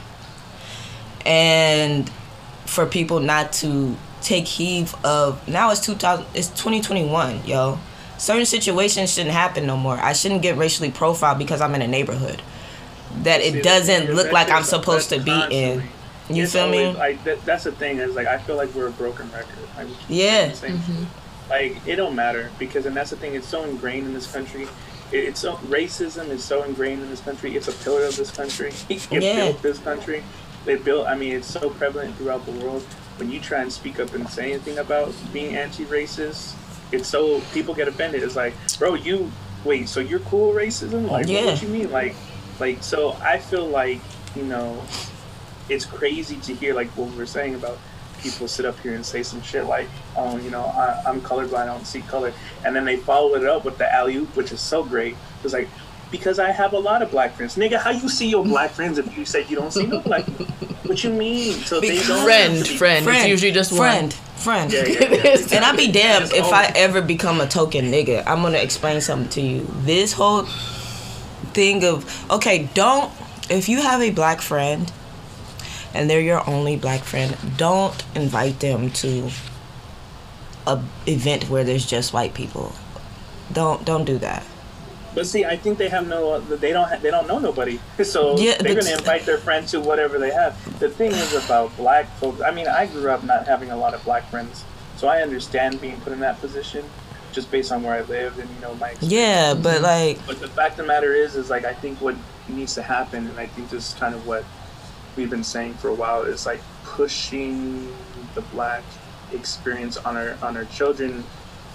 And for people not to take heed of, now it's 2021, yo. Certain situations shouldn't happen no more. I shouldn't get racially profiled because I'm in a neighborhood that it doesn't look like I'm supposed to be in. You feel me? Like, that's the thing, is like I feel like we're a broken record. Like, like it don't matter, because, and that's the thing, it's so ingrained in this country. Racism is so ingrained in this country. It's a pillar of this country. It built this country. It's so prevalent throughout the world. When you try and speak up and say anything about being anti-racist, it's so, people get offended. It's like, bro, so you're cool with racism? Like, what you mean? Like, so I feel like, it's crazy to hear, like, what we're saying about people sit up here and say some shit like, oh, I'm colorblind, I don't see color. And then they follow it up with the alley-oop, which is so great. It's like, because I have a lot of black friends. Nigga, how you see your black friends if you say you don't see no black friends? What you mean? So they don't friend. It's usually just friend. Yeah. And I'd be damned if I ever become a token nigga. I'm gonna explain something to you. This whole thing of, okay, if you have a black friend and they're your only black friend, don't invite them to a event where there's just white people. Don't do that. But see, I think they don't know nobody, so they're gonna invite their friend to whatever they have. The thing is about black folks. I mean, I grew up not having a lot of black friends, so I understand being put in that position, just based on where I lived and my experience. Yeah, but But the fact of the matter is like I think what needs to happen, and I think this is kind of what we've been saying for a while, is like pushing the black experience on our children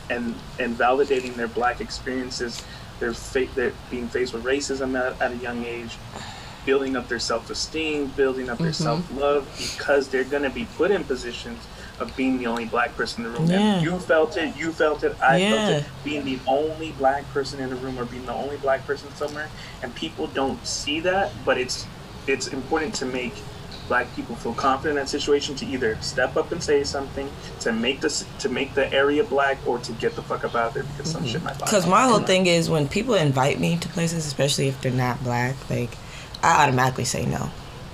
and validating their black experiences. They're being faced with racism at a young age, building up their self-esteem, building up their self-love, because they're going to be put in positions of being the only black person in the room. Yeah. And you felt it, I felt it, being the only black person in the room or being the only black person somewhere. And people don't see that, but it's important to make black people feel confident in that situation, to either step up and say something, to make the area black, or to get the fuck out of there because some shit might. Because my whole thing is, when people invite me to places, especially if they're not black, like, I automatically say no,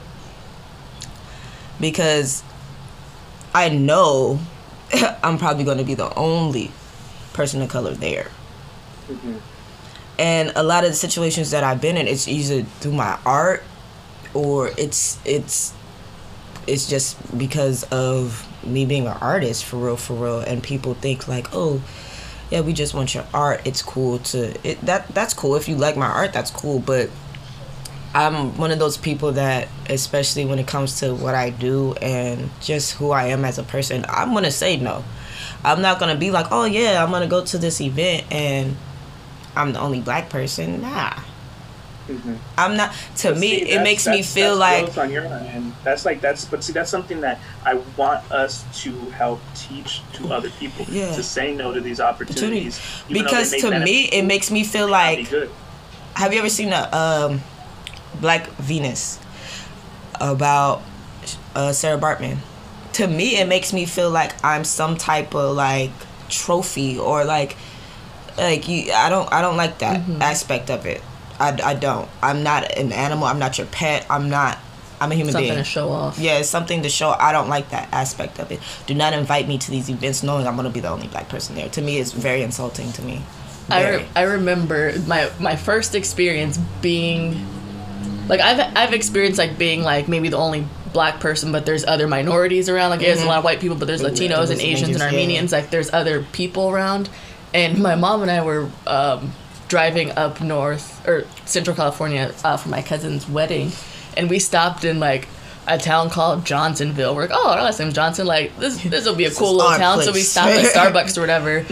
because I know I'm probably going to be the only person of color there. And a lot of the situations that I've been in, it's either through my art, or it's just because of me being an artist, for real. And people think like, oh, yeah, we just want your art. It's cool that's cool. If you like my art, that's cool. But I'm one of those people that, especially when it comes to what I do and just who I am as a person, I'm going to say no. I'm not going to be like, oh, yeah, I'm going to go to this event and I'm the only black person. Nah. I'm not. To me, it makes me feel like on your end. That's something that I want us to help teach to other people, to say no to these opportunities. Because to me, it makes me feel like. Have you ever seen a Black Venus about Sarah Bartman? To me, it makes me feel like I'm some type of like trophy, or like you. I don't like that aspect of it. I don't. I'm not an animal. I'm not your pet. I'm a human being. Something to show off. Yeah, it's something to show. I don't like that aspect of it. Do not invite me to these events knowing I'm going to be the only black person there. To me, it's very insulting to me. I remember my first experience being, like, I've experienced, like, being, like, maybe the only black person, but there's other minorities around. Like, there's a lot of white people, but there's Latinos and Asians and Armenians. Like, there's other people around. And my mom and I were driving up north, or Central California, for my cousin's wedding, and we stopped in like a town called Johnsonville. We're like, oh, our last name's Johnson, like this will be a cool little town. So we stopped at Starbucks or whatever,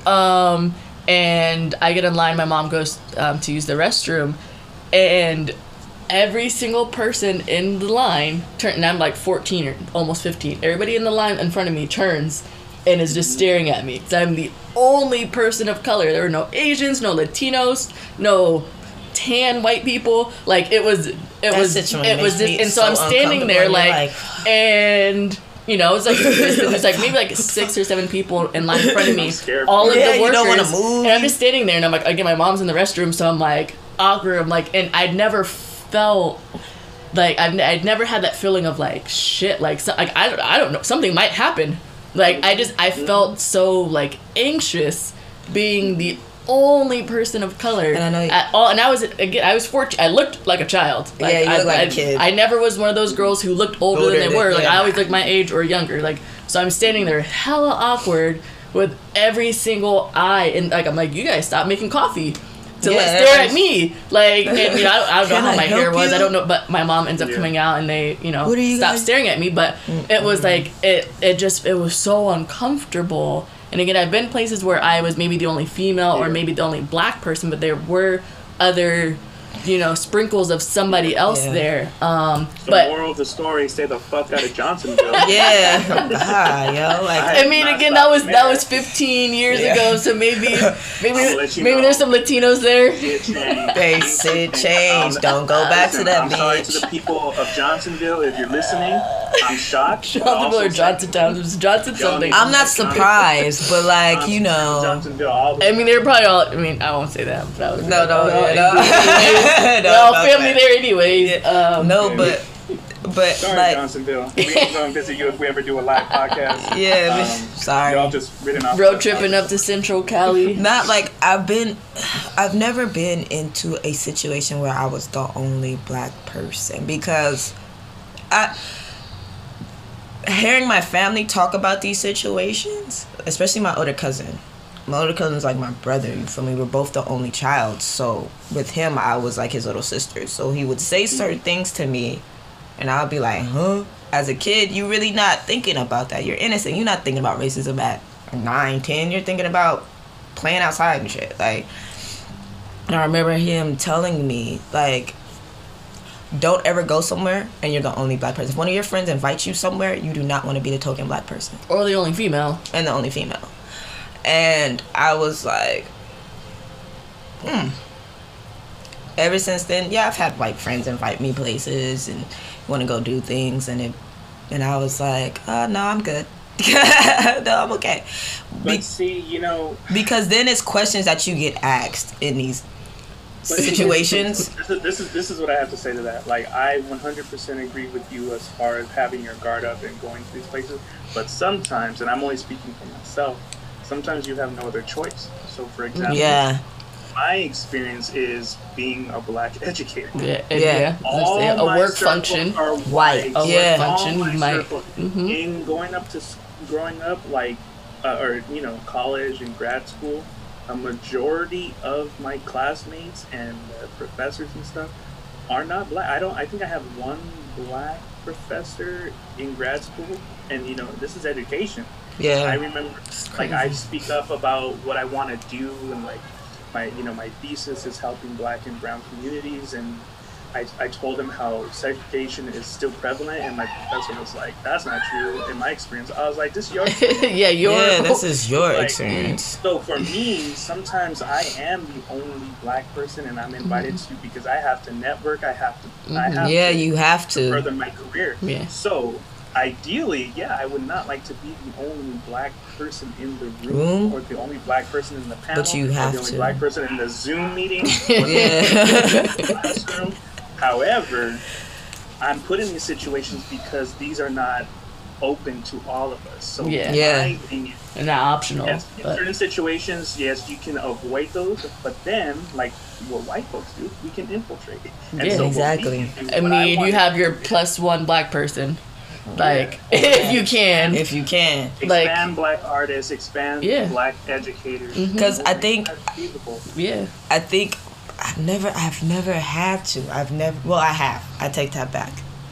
and I get in line. My mom goes to use the restroom, and every single person in the line and I'm like 14 or almost 15, everybody in the line in front of me turns and is just staring at me, because I'm the only person of color. There were no Asians, no Latinos, no tan white people. Like, it was just, and so I'm standing there like, and you know, it's like there's like maybe like 6 or 7 people in line in front of me, all of the workers, you don't want to move, and I'm just standing there, and I'm like, again, my mom's in the restroom, so I'm like awkward. I'm like, and I'd never felt like I'd never had that feeling of like shit, like, so, like I don't know, something might happen. Like, I felt so, like, anxious being the only person of color at all. And I was 14. I looked like a child. Like, yeah, you look like a kid. I never was one of those girls who looked older than they were. Like, I always looked my age or younger. Like, so I'm standing there hella awkward with every single eye. And, like, I'm like, you guys stop making coffee to stare at me. Like, and, you know, I don't know how my hair was. I don't know. But my mom ends up coming out, and they, you know, stopped staring at me. But it was like, it was so uncomfortable. And again, I've been places where I was maybe the only female or maybe the only black person, but there were other, you know, sprinkles of somebody else there. The moral of the story: stay the fuck out of Johnsonville. Like, I mean, again, that was 15 years ago, so maybe there's some Latinos there. Basic change. Don't go back to that. I'm sorry to the people of Johnsonville if you're listening. I'm shocked. Johnsonville or Johnsontown? It was Johnson something. I'm not surprised, but like, you know, I mean, they're probably all. I mean, I won't say that. No. Family there anyways. But sorry, like, Johnsonville. We're going to visit you if we ever do a live podcast. Yeah, sorry. Y'all just ridden off road tripping up to Central Cali. Not like I've never been into a situation where I was the only black person, because hearing my family talk about these situations, especially my older cousin. My older cousin's like my brother, you feel me? We're both the only child. So with him, I was like his little sister. So he would say certain things to me, and I would be like, huh? As a kid, you really not thinking about that. You're innocent. You're not thinking about racism at 9, 10. You're thinking about playing outside and shit. Like, and I remember him telling me, like, don't ever go somewhere and you're the only black person. If one of your friends invites you somewhere, you do not want to be the token black person. Or the only female. And the only female. And I was like, Ever since then, yeah, I've had white friends invite me places and want to go do things. And I was like, no, I'm good. No, I'm okay. But see, you know, because then it's questions that you get asked in these situations. This is what I have to say to that. Like, I 100% agree with you as far as having your guard up and going to these places. But sometimes, and I'm only speaking for myself, sometimes you have no other choice. So, for example, my experience is being a black educator. Yeah. All a work function. Are white. A work function. All You my might. circle, in growing up, like, or you know, college and grad school, a majority of my classmates and professors and stuff are not black. I think I have one black professor in grad school, and you know, this is education. Yeah. I remember, like, I speak up about what I want to do, and like my thesis is helping black and brown communities, and I told him how segregation is still prevalent, and my professor was like, "That's not true." In my experience, I was like, "This is your experience." This is your like, experience. So for me, sometimes I am the only black person, and I'm invited to because I have to network. I have to. You have to further my career. Yeah. So ideally, I would not like to be the only black person in the room or the only black person in the panel. But you have or the only to. black person in the Zoom meeting. Yeah. However, I'm put in these situations because these are not open to all of us. So my thing is, they're not optional. yes, in certain situations, yes, you can avoid those, but then, like what white folks do, we can infiltrate. And Yeah, so exactly. I mean, you have your +1 black person. Like, if you can. Expand black artists, expand black educators. Because I think I've never had to. I have. I take that back.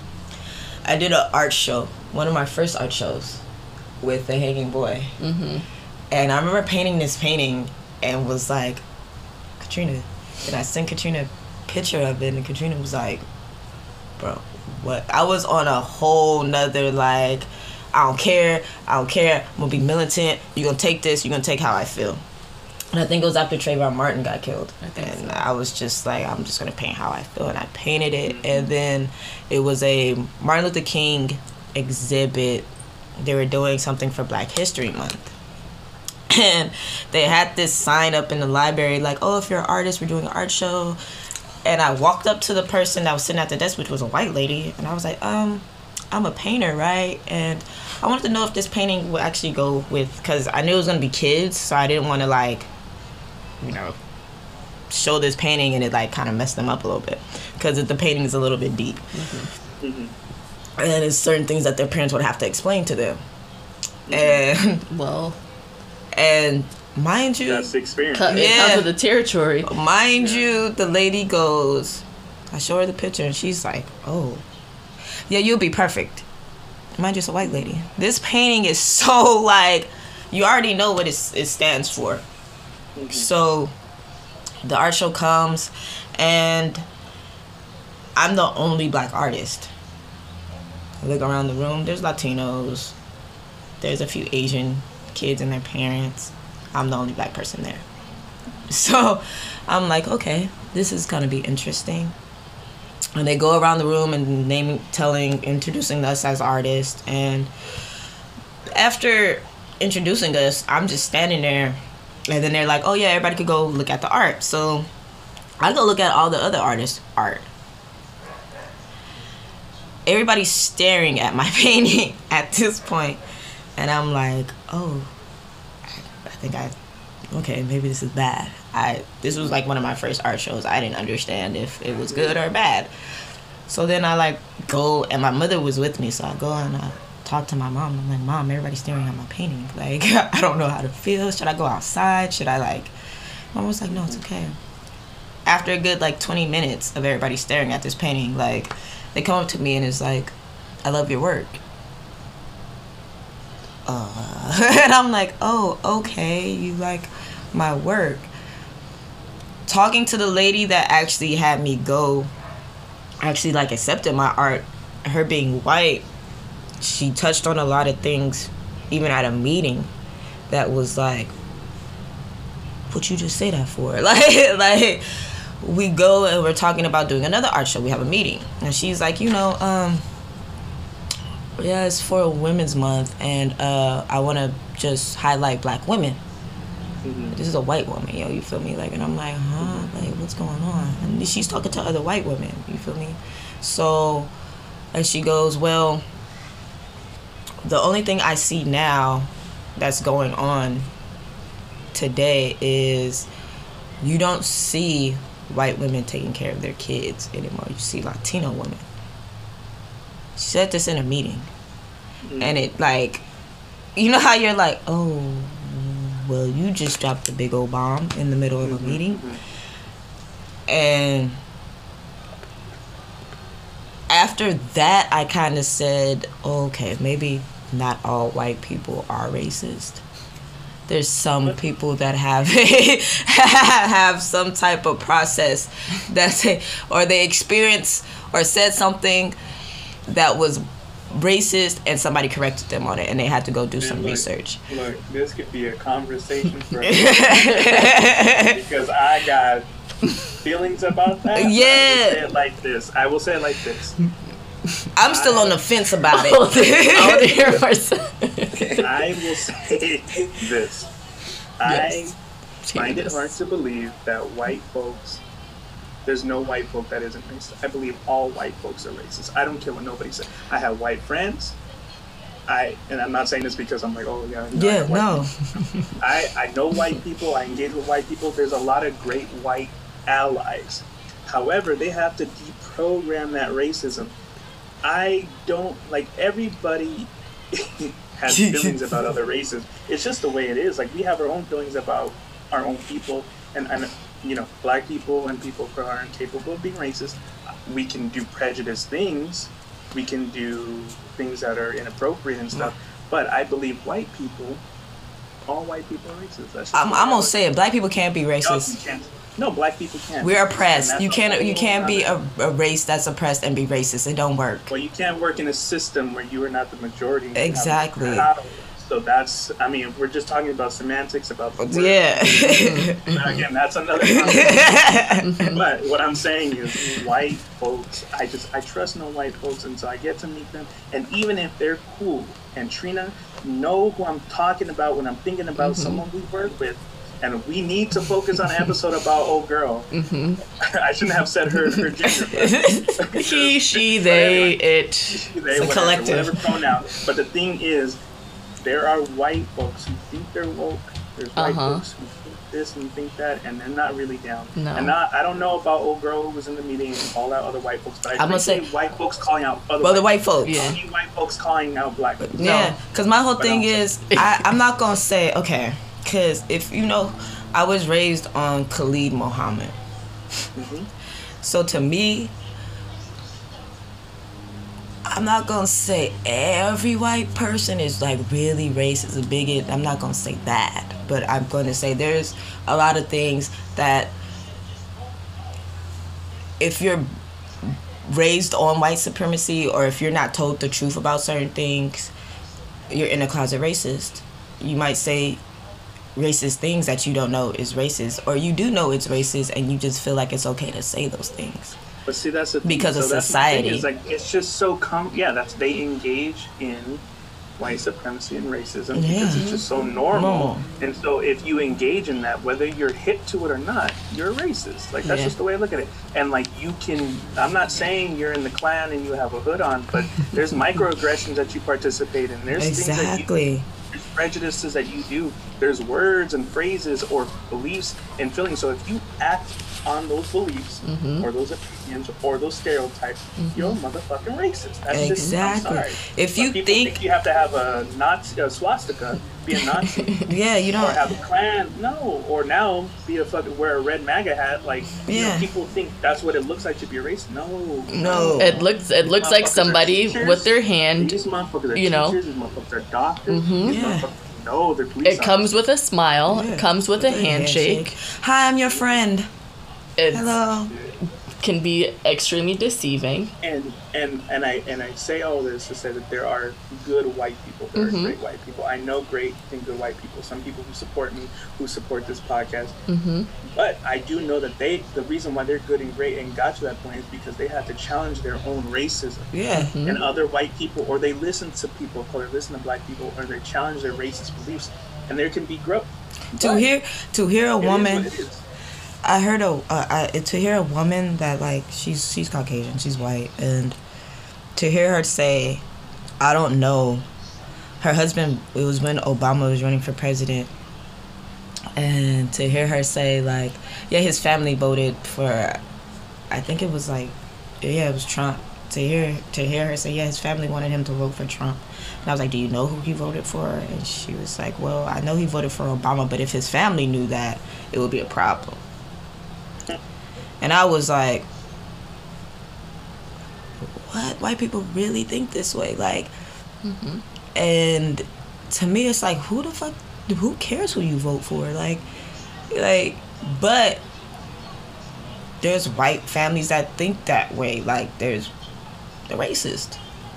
I did an art show, one of my first art shows, with the Hanging Boy. Mm-hmm. And I remember painting this painting and was like, Katrina. And I sent Katrina a picture of it, and Katrina was like, bro, what? I was on a whole nother, like, I don't care, I'm gonna be militant, you're gonna take this, you're gonna take how I feel. And I think it was after Trayvon Martin got killed. I was just like, I'm just gonna paint how I feel, and I painted it. And then it was a Martin Luther King exhibit. They were doing something for Black History Month. And they had this sign up in the library like, oh, if you're an artist, we're doing an art show. And I walked up to the person that was sitting at the desk, which was a white lady, and I was like, I'm a painter, right? And I wanted to know if this painting would actually go with, because I knew it was going to be kids, so I didn't want to, like, you know, show this painting and it, like, kind of messed them up a little bit, because the painting is a little bit deep. Mm-hmm. Mm-hmm. And there's certain things that their parents would have to explain to them. Mm-hmm. And mind you, that's the experience. It comes with the territory. Mind you, the lady goes, I show her the picture and she's like, oh, yeah, you'll be perfect. Mind you, it's a white lady. This painting is so, like, you already know what it stands for. Mm-hmm. So the art show comes and I'm the only black artist. I look around the room, there's Latinos, there's a few Asian kids and their parents. I'm the only black person there. So I'm like, okay, this is gonna be interesting. And they go around the room and introducing us as artists. And after introducing us, I'm just standing there. And then they're like, oh yeah, everybody could go look at the art. So I go look at all the other artists' art. Everybody's staring at my painting at this point. And I'm like, oh, okay, maybe this is bad. This was like one of my first art shows. I didn't understand if it was good or bad. So then I like go, and my mother was with me, so I go and I talk to my mom. I'm like, Mom, everybody's staring at my painting. Like, I don't know how to feel. Should I go outside? Should I like... Mom was like, no, it's okay. After a good like 20 minutes of everybody staring at this painting, like, they come up to me and it's like, I love your work. And I'm like, oh, okay, you like my work. Talking to the lady that actually had me go, actually like accepted my art, her being white, she touched on a lot of things, even at a meeting, that was like, what you just say that for? Like we go and we're talking about doing another art show. We have a meeting, and she's like, yeah, it's for Women's Month, and I want to just highlight Black women. This is a white woman, you feel me? Like, and I'm like, huh? Like, what's going on? And she's talking to other white women, you feel me? So, and she goes, well, the only thing I see now that's going on today is you don't see white women taking care of their kids anymore. You see Latino women. She said this in a meeting. And it, like, you know how you're like, oh, well, you just dropped a big old bomb in the middle of a meeting. And after that, I kind of said, okay, maybe not all white people are racist. There's some people that have have some type of process or they experience or said something that was racist and somebody corrected them on it and they had to go do some research. Look, this could be a conversation for because I got feelings about that. Yeah. I will say it like this. I'm still on the fence about it. I want to hear I will say this. I find it hard to believe that white folks, there's no white folk that isn't racist. I believe all white folks are racist. I don't care what nobody says. I have white friends. And I'm not saying this because I'm like, oh yeah. No. I know white people. I engage with white people. There's a lot of great white allies. However, they have to deprogram that racism. I don't, like, everybody has feelings about other races. It's just the way it is. Like, we have our own feelings about our own people, and Black people and people who are incapable of being racist. We can do prejudiced things. We can do things that are inappropriate and stuff. But I believe white people, all white people are racist. I'm gonna say it. Black people can't be racist. No, Black people can't. We're oppressed. You can't be a race that's oppressed and be racist. It don't work. Well, you can't work in a system where you are not the majority. Exactly. So that's, I mean, we're just talking about semantics about the word. Yeah. Again, that's another conversation. But what I'm saying is white folks, I trust no white folks until I get to meet them. And even if they're cool, and Trina know who I'm talking about when I'm thinking about someone we work with, and we need to focus on an episode about old girl. I shouldn't have said her gender. He, she, they, it. They, it's a collective. Whatever pronoun. But the thing is, there are white folks who think they're woke. There's white folks who think this and think that, and they're not really down. No. And I don't know about old girl who was in the meeting and all that other white folks, but I think white folks calling out other white folks. Yeah. White folks calling out Black folks. Yeah, because my whole thing is, I'm not going to say, okay, because if I was raised on Khalid Muhammad. So to me, I'm not going to say every white person is like really racist, a bigot. I'm not going to say that. But I'm going to say there's a lot of things that if you're raised on white supremacy or if you're not told the truth about certain things, you're in a closet racist. You might say racist things that you don't know is racist, or you do know it's racist and you just feel like it's okay to say those things. But see, that's the thing. Because of society. It's like, it's just so they engage in white supremacy and racism because it's just so normal. And so if you engage in that, whether you're hip to it or not, you're a racist. Like, that's just the way I look at it. And like, I'm not saying you're in the Klan and you have a hood on, but there's microaggressions that you participate in. There's things that there's prejudices that you do. There's words and phrases or beliefs and feelings. So if you act on those beliefs or those opinions or those stereotypes, you're a motherfucking racist. That's just, I'm sorry. If you think you have to have a Nazi, a swastika, be a Nazi, you don't, or have a Klan, or now be a fucking wear a red MAGA hat, like people think that's what it looks like to be a racist. No. It looks like somebody with their hand. These motherfuckers are teachers. These motherfuckers are doctors. These motherfuckers are No, they're police. It comes with a smile. Yeah. It comes with a handshake. Hi, I'm your friend. It Hello. can be extremely deceiving. And I say all this to say that there are good white people. There are great white people. I know great and good white people. Some people who support me, who support this podcast. But I do know that the reason why they're good and great and got to that point is because they had to challenge their own racism. Yeah. And other white people, or they listen to people of color, listen to black people, or they challenge their racist beliefs, and there can be growth. To hear a woman. It is what it is. I heard to hear a woman that like she's Caucasian, she's white, and to hear her say, I don't know, her husband, it was when Obama was running for president, and to hear her say like, yeah, his family voted for, I think it was like, yeah, it was Trump. To hear her say, yeah, his family wanted him to vote for Trump. And I was like, do you know who he voted for? And she was like, well, I know he voted for Obama, but if his family knew that, it would be a problem. And I was like, what? White people really think this way? Like, and to me, it's like, who cares who you vote for? Like, but there's white families that think that way. Like, they're racist.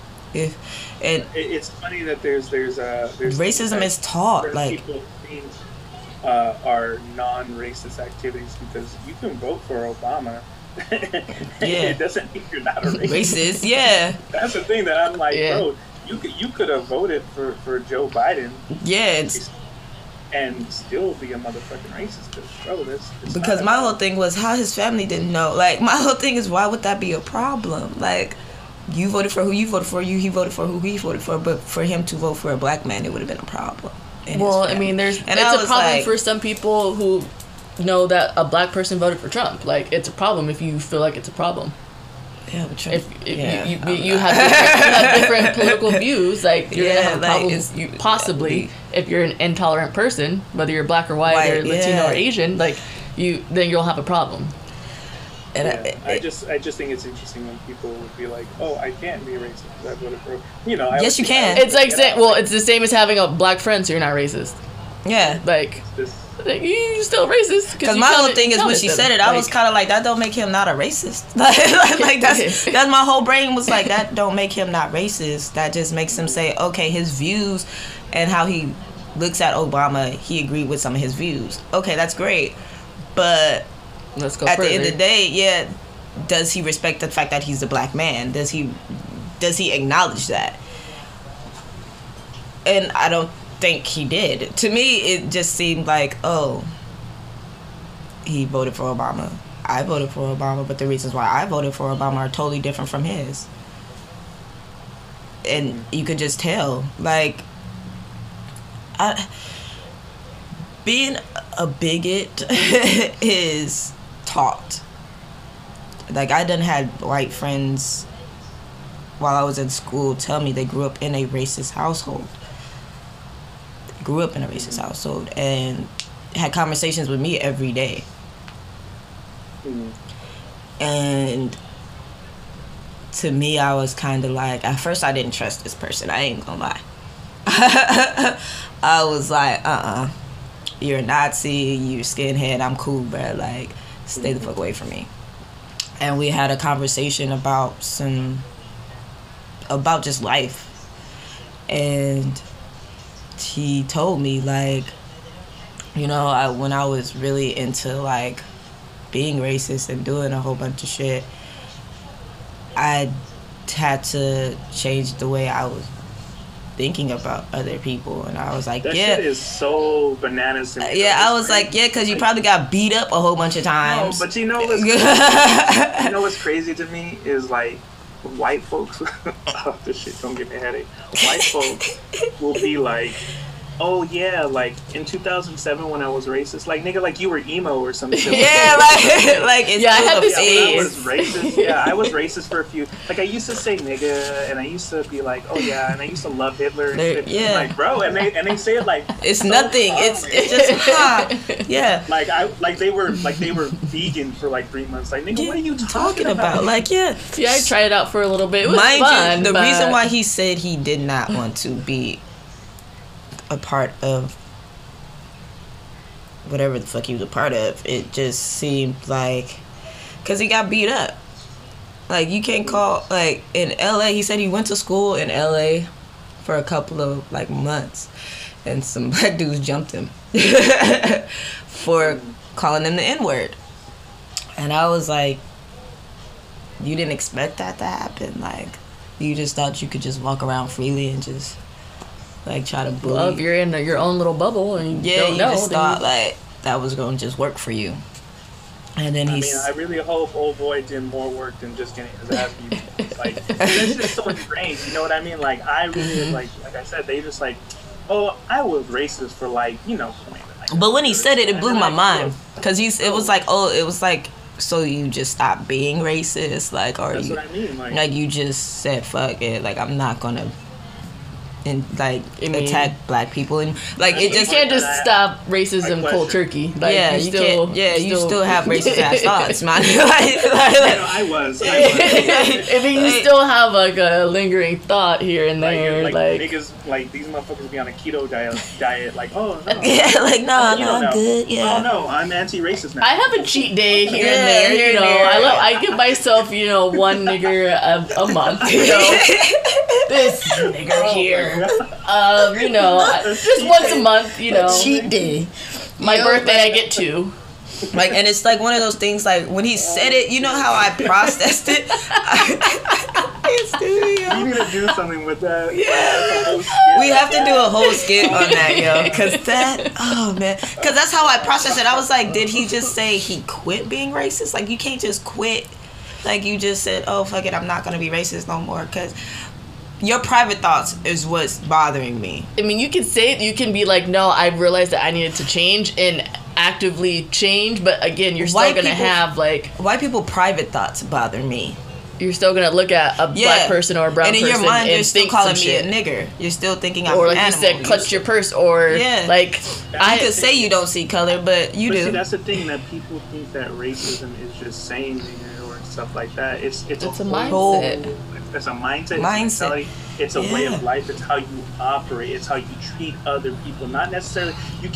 It's funny that there's racism is taught. Like, people think are non-racist activities because you can vote for Obama. Yeah. It doesn't mean you're not a racist. Yeah. That's the thing that I'm like, bro. You could have voted for Joe Biden. Yeah. And still be a motherfucking racist, bro. Because my whole thing was how his family didn't know. Like, my whole thing is, why would that be a problem? Like, you voted for who you voted for, he voted for who he voted for, but for him to vote for a black man, it would have been a problem. Well, I mean, it's a problem like, for some people who know that a black person voted for Trump. Like, it's a problem if you feel like it's a problem. Yeah, but Trump, if you have different political views, like, you're gonna have a problem. Possibly, if you're an intolerant person, whether you're black or white or Latino or Asian, like, then you'll have a problem. And I just think it's interesting when people would be like, "Oh, I can't be racist because I voted for," yes, you can. It's like it's the same as having a black friend, so you're not racist. Yeah, like you still racist. Because my whole thing is when she said it, I was kind of like, that don't make him not a racist. like that's my whole brain was like, that don't make him not racist. That just makes him say, okay, his views and how he looks at Obama, he agreed with some of his views. Okay, that's great, but let's go at further. the end of the day, does he respect the fact that he's a black man? Does he acknowledge that? And I don't think he did. To me, it just seemed like, oh, he voted for Obama. I voted for Obama, but the reasons why I voted for Obama are totally different from his. And you could just tell, like, being a bigot is taught. Like, I done had white friends while I was in school tell me they grew up in a racist household. And had conversations with me every day. And to me, I was kind of like, at first I didn't trust this person, I ain't gonna lie. I was like, you're a Nazi, you're a skinhead, I'm cool, bro, like, stay the fuck away from me. And we had a conversation about just life. And he told me, like, when I was really into, like, being racist and doing a whole bunch of shit, I had to change the way I was thinking about other people. And I was like, that shit is so bananas to me. I was like, because you probably got beat up a whole bunch of times. No, but what's crazy to me is, like, white folks, oh, this shit don't give me a headache. White folks will be like, oh yeah, like in 2007 when I was racist, like nigga, like you were emo or something. Yeah, like it's I had this I was racist. Yeah, I was racist for a few. Like I used to say nigga, and I used to be like, oh yeah, and I used to love Hitler. And yeah, like bro, and they say it like it's so nothing. It's just yeah. Like they were vegan for like 3 months. Like nigga, what are you talking about? Like I tried it out for a little bit. It was Mind fun. You, the reason why he said he did not want to be a part of whatever the fuck he was a part of. It just seemed like, because he got beat up. Like, you can't call, like, in LA, he said he went to school in LA for a couple of, like, months, and some black dudes jumped him for calling him the N-word. And I was like, you didn't expect that to happen? Like, you just thought you could just walk around freely and just, like, try to bully? Well, if you're in your own little bubble and you don't know, just thought, like, that was going to just work for you. And then I really hope old boy did more work than just getting his ass beat. Like, that's just so ingrained, you know what I mean? Like, I really, like I said, they just like, oh, I was racist for, like, you know. Like, but when he said it, it blew my mind. Because it was like, so you just stopped being racist? Like, or that's you, what I mean. Like, you just said, fuck it, like, I'm not going to, attack black people, and like it just you can't just stop racism cold turkey. Like, you still have racist ass thoughts, man. I was. I mean, you still have like a lingering thought here and there, like niggas, like these motherfuckers be on a keto diet, like, oh no, yeah, like no, I'm good, yeah. Oh no, I'm anti-racist now. I have a cheat day here and there, you know. I give myself, one nigger a month, this nigger here. Just once a month, cheat day. My birthday, I get 2. Like, and it's like one of those things. Like when he said it, you know how I processed it. You need to do something with that. Yeah, we have to do a whole skit on that, yo. Cause that's how I processed it. I was like, did he just say he quit being racist? Like, you can't just quit. Like, you just said, oh fuck it, I'm not gonna be racist no more. Cause your private thoughts is what's bothering me. I mean, you can say it. You can be like, no, I realized that I needed to change and actively change. But again, you're still going to have, like... White people private thoughts bother me. You're still going to look at a black person or a brown person and in your mind, you're still calling me shit. a nigger. You're still thinking I'm an animal. Or like you said, clutch your purse. Or, like... I could say you don't see color, but you do. See, that's the thing, that people think that racism is just saying nigger or stuff like that. It's a mindset. It's a mindset. It's a way of life. It's how you operate. It's how you treat other people. Not necessarily, you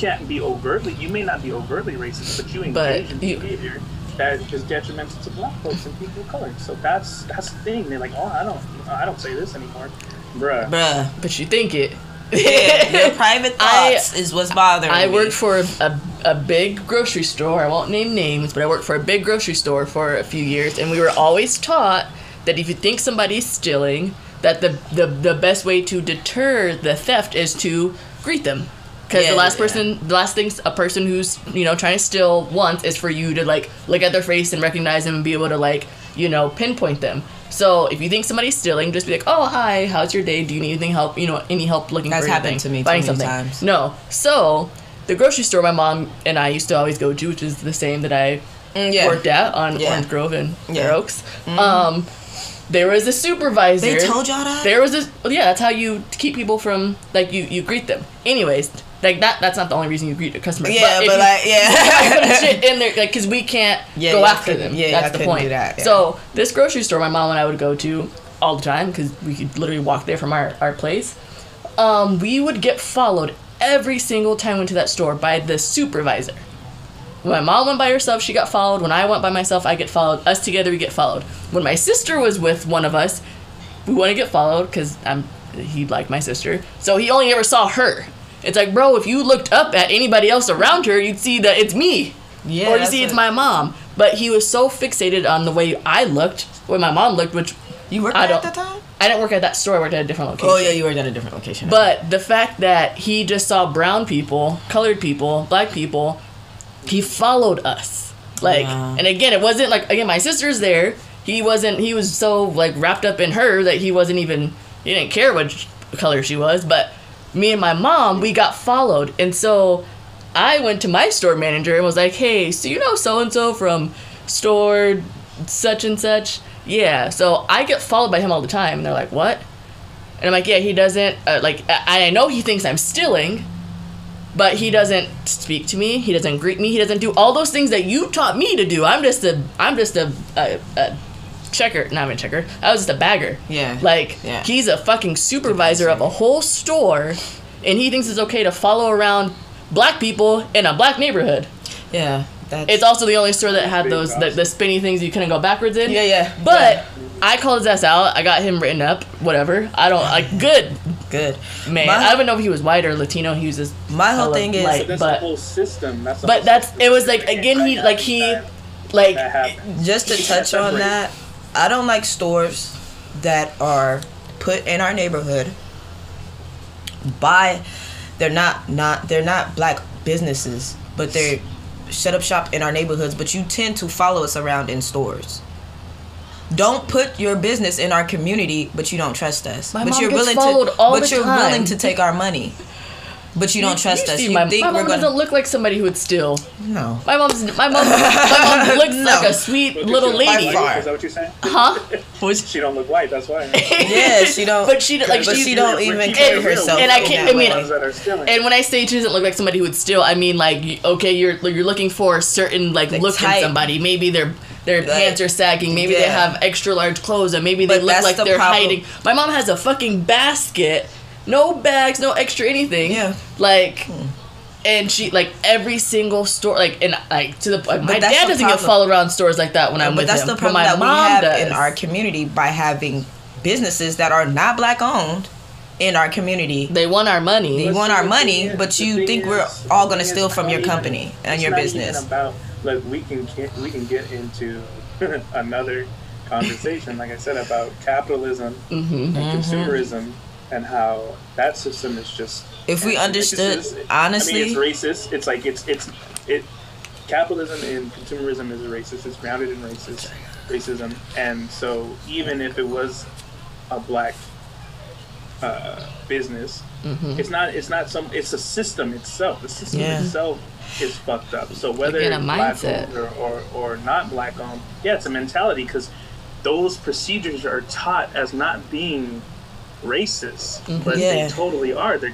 may not be overtly racist, but you engage in behavior that is detrimental to black folks and people of color. So that's the thing. They're like, oh, I don't say this anymore. Bruh. But you think it. Yeah, your private thoughts is what's bothering me. I worked for a big grocery store. I won't name names, but I worked for a big grocery store for a few years, and we were always taught that if you think somebody's stealing, that the best way to deter the theft is to greet them. Because the last thing a person who's, trying to steal wants is for you to, like, look at their face and recognize them and be able to, like, pinpoint them. So if you think somebody's stealing, just be like, oh, hi, how's your day? Do you need anything help? Any help looking for anything? That's happened to me finding too many something. times. No. So the grocery store my mom and I used to always go to, which is the same that I worked at on Orange Grove and Fair Oaks. Mm-hmm. There was a supervisor. They told y'all that? There was this. Yeah, that's how you keep people from, like, you greet them. Anyways, like, that's not the only reason you greet a customer. Yeah, but put shit in there, like, because we can't go after them. Yeah, that's the point. Do that, yeah. So this grocery store my mom and I would go to all the time, because we could literally walk there from our place. We would get followed every single time we went to that store by the supervisor. When my mom went by herself, she got followed. When I went by myself, I get followed. Us together, we get followed. When my sister was with one of us, we want to get followed because he liked my sister. So he only ever saw her. It's like, bro, if you looked up at anybody else around her, you'd see that it's me. Yeah, or you see it's my mom. But he was so fixated on the way I looked, the way my mom looked, which... You worked at that time? I didn't work at that store. I worked at a different location. Oh, yeah, you worked at a different location. But the fact that he just saw brown people, colored people, black people... He followed us. Like, and again, it wasn't like, again, my sister's there. He was so, like, wrapped up in her that he didn't care what color she was. But me and my mom, we got followed. And so I went to my store manager and was like, hey, so you know so-and-so from store such and such? Yeah. So I get followed by him all the time. And they're like, what? And I'm like, yeah, he doesn't, I know he thinks I'm stealing. But he doesn't speak to me. He doesn't greet me. He doesn't do all those things that you taught me to do. I'm just a checker. Not even a checker. I was just a bagger. Yeah. Like, he's a fucking supervisor of a whole store. and he thinks it's okay to follow around black people in a black neighborhood. Yeah. It's also the only store that had those the spinny things you couldn't go backwards in. Yeah. But I called his ass out. I got him written up. Whatever. I don't like good. Man, I don't even know if he was white or Latino. He was just my whole thing is, but that's the whole system. It was like again just to touch on that. I don't like stores that are put in our neighborhood they're not black businesses, but they're set up shop in our neighborhoods, but you tend to follow us around in stores. Don't put your business in our community, but you don't trust us. My mom gets followed all the time. You're willing to take our money, but you don't trust us. My mom doesn't look like somebody who would steal. No. My mom looks like a sweet little lady. Is that what you're saying? Huh? She don't look white. That's why. Yeah, she don't. But she don't even carry herself. And I can't. And when I say she doesn't look like somebody who would steal, I mean like okay, you're looking for a certain like look type. in somebody. Maybe their pants are sagging. Maybe they have extra large clothes, and maybe they look like they're hiding. My mom has a fucking basket. No bags, no extra anything. Yeah. Like, and she, like, every single store, like, and, like, to the point, my dad doesn't get followed around stores like that when I'm with him. But that's the problem that we have in our community by having businesses that are not black owned in our community. They want our money. But you think we're all going to steal from your company and your business. Look, we can get into another conversation, like I said, about capitalism and consumerism. And how that system is just. If we understood, honestly, it's racist. It's like capitalism and consumerism is racist. It's grounded in racism. And so even if it was a black business, it's a system itself. The system itself is fucked up. So whether it's black owned or not black owned, it's a mentality because those procedures are taught as not being racist, but they totally are. They're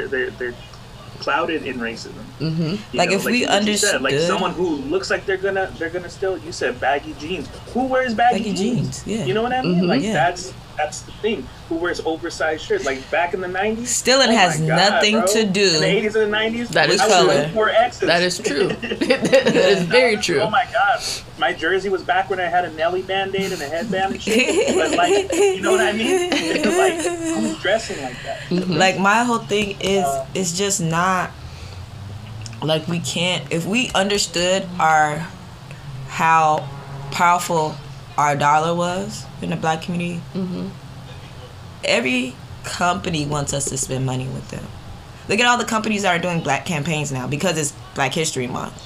clouded in racism. Like if we understood, like someone who looks like they're gonna steal. You said baggy jeans. Who wears baggy jeans? Yeah. You know what I mean? Like that's the thing. Who wears oversized shirts? Like back in the 90s. Stealing has nothing to do. In the 80s and the 90s. That is true. That is true. That is very true. Oh my God. My jersey was back when I had a Nelly Band-Aid and a headband and shit. But like, you know what I mean? Like, I was dressing like that. Like my whole thing is, it's just not, like we can't, if we understood how powerful our dollar was in the black community, every company wants us to spend money with them. Look at all the companies that are doing black campaigns now because it's Black History Month.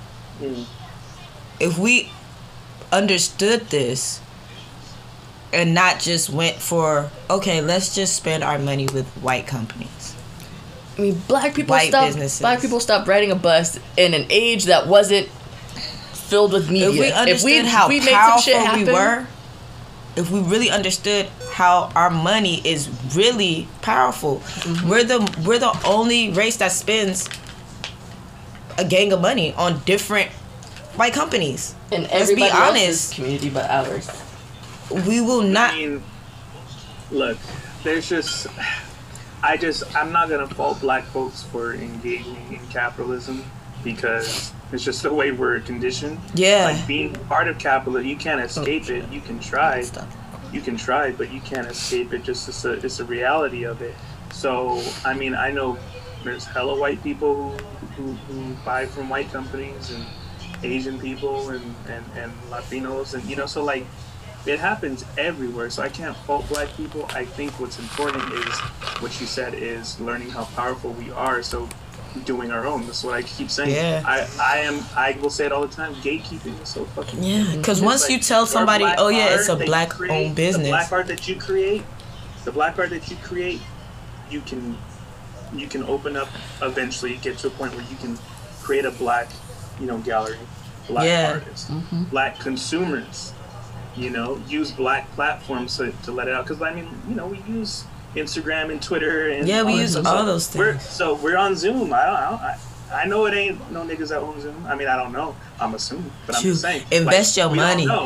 If we understood this and not just went for, okay, let's just spend our money with white companies. I mean, black people stopped riding a bus in an age that wasn't filled with media. If we understood how powerful we were, if we really understood how our money is really powerful, we're the only race that spends a gang of money on different white companies. And let's be honest, community but ours. We will not. I mean, look, there's just. I'm not gonna fault black folks for engaging in capitalism because it's just the way we're conditioned. Yeah. Like being part of capitalism, you can't escape it. You can try, but you can't escape it. Just it's a reality of it. So I mean, I know there's hella white people who buy from white companies and Asian people and Latinos and so like. It happens everywhere, so I can't fault black people. I think what's important is what you said is learning how powerful we are. So, doing our own. That's what I keep saying. Yeah. I will say it all the time. Gatekeeping is so fucking. Yeah, because once you tell somebody, oh yeah, it's a black-owned business. The black art that you create, you can open up. Eventually, get to a point where you can create a black, gallery, black artists, black consumers. Use black platforms to let it out. Because, I mean, we use Instagram and Twitter. And we use all those things. We're on Zoom. I know it ain't no niggas that own Zoom. I mean, I don't know. I'm assuming. But I'm just saying. Invest your money.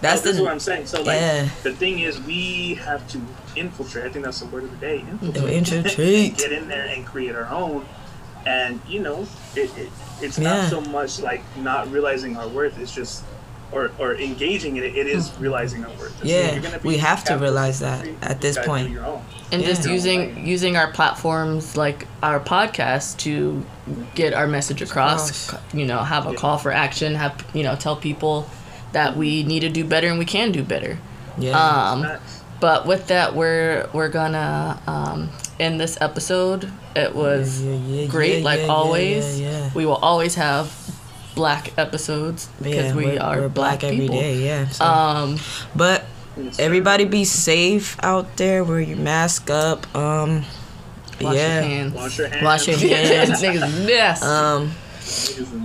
That's this is what I'm saying. So like yeah. the thing is, we have to infiltrate. I think that's the word of the day. Infiltrate. Get in there and create our own. And you know, it's Yeah. not so much like not realizing our worth. It's just or engaging in it. It is realizing our worth. It's Yeah, you're gonna be we have to realize capitalist that at you this gotta point. do your own. And Yeah. just using our platforms like our podcast to get our message across. You know, have a call for action. Have tell people that we need to do better and we can do better. Yeah. Nice. But with that, we're gonna end this episode. It was great, like always. Yeah. We will always have Black episodes because we're black every people. day. Yeah. So. But everybody be safe out there. Wear your mask up. Wash your hands. Wash your hands. Wash your hands. Niggas nasty. Niggas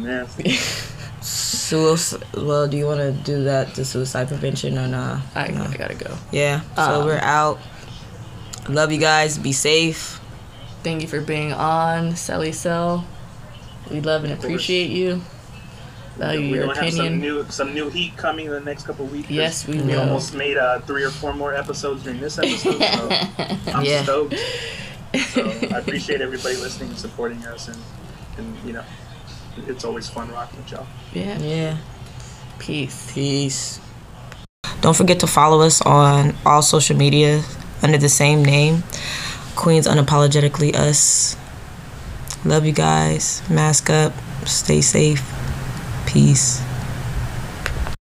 are nasty. Well, do you want to do that, the suicide prevention, or nah? I gotta go. Yeah. So we're out. Love you guys. Be safe. Thank you for being on, Sally Cell. We love and appreciate you. Value We're your gonna opinion. have some new heat coming in the next couple of weeks. Yes, we We will. almost made 3 or 4 more episodes during this episode. So I'm Yeah. stoked. So I appreciate everybody listening and supporting us, and you know, it's always fun rocking with y'all. Yeah. Yeah. Peace. Peace. Don't forget to follow us on all social media under the same name, Queens Unapologetically Us. Love you guys. Mask up. Stay safe. Peace.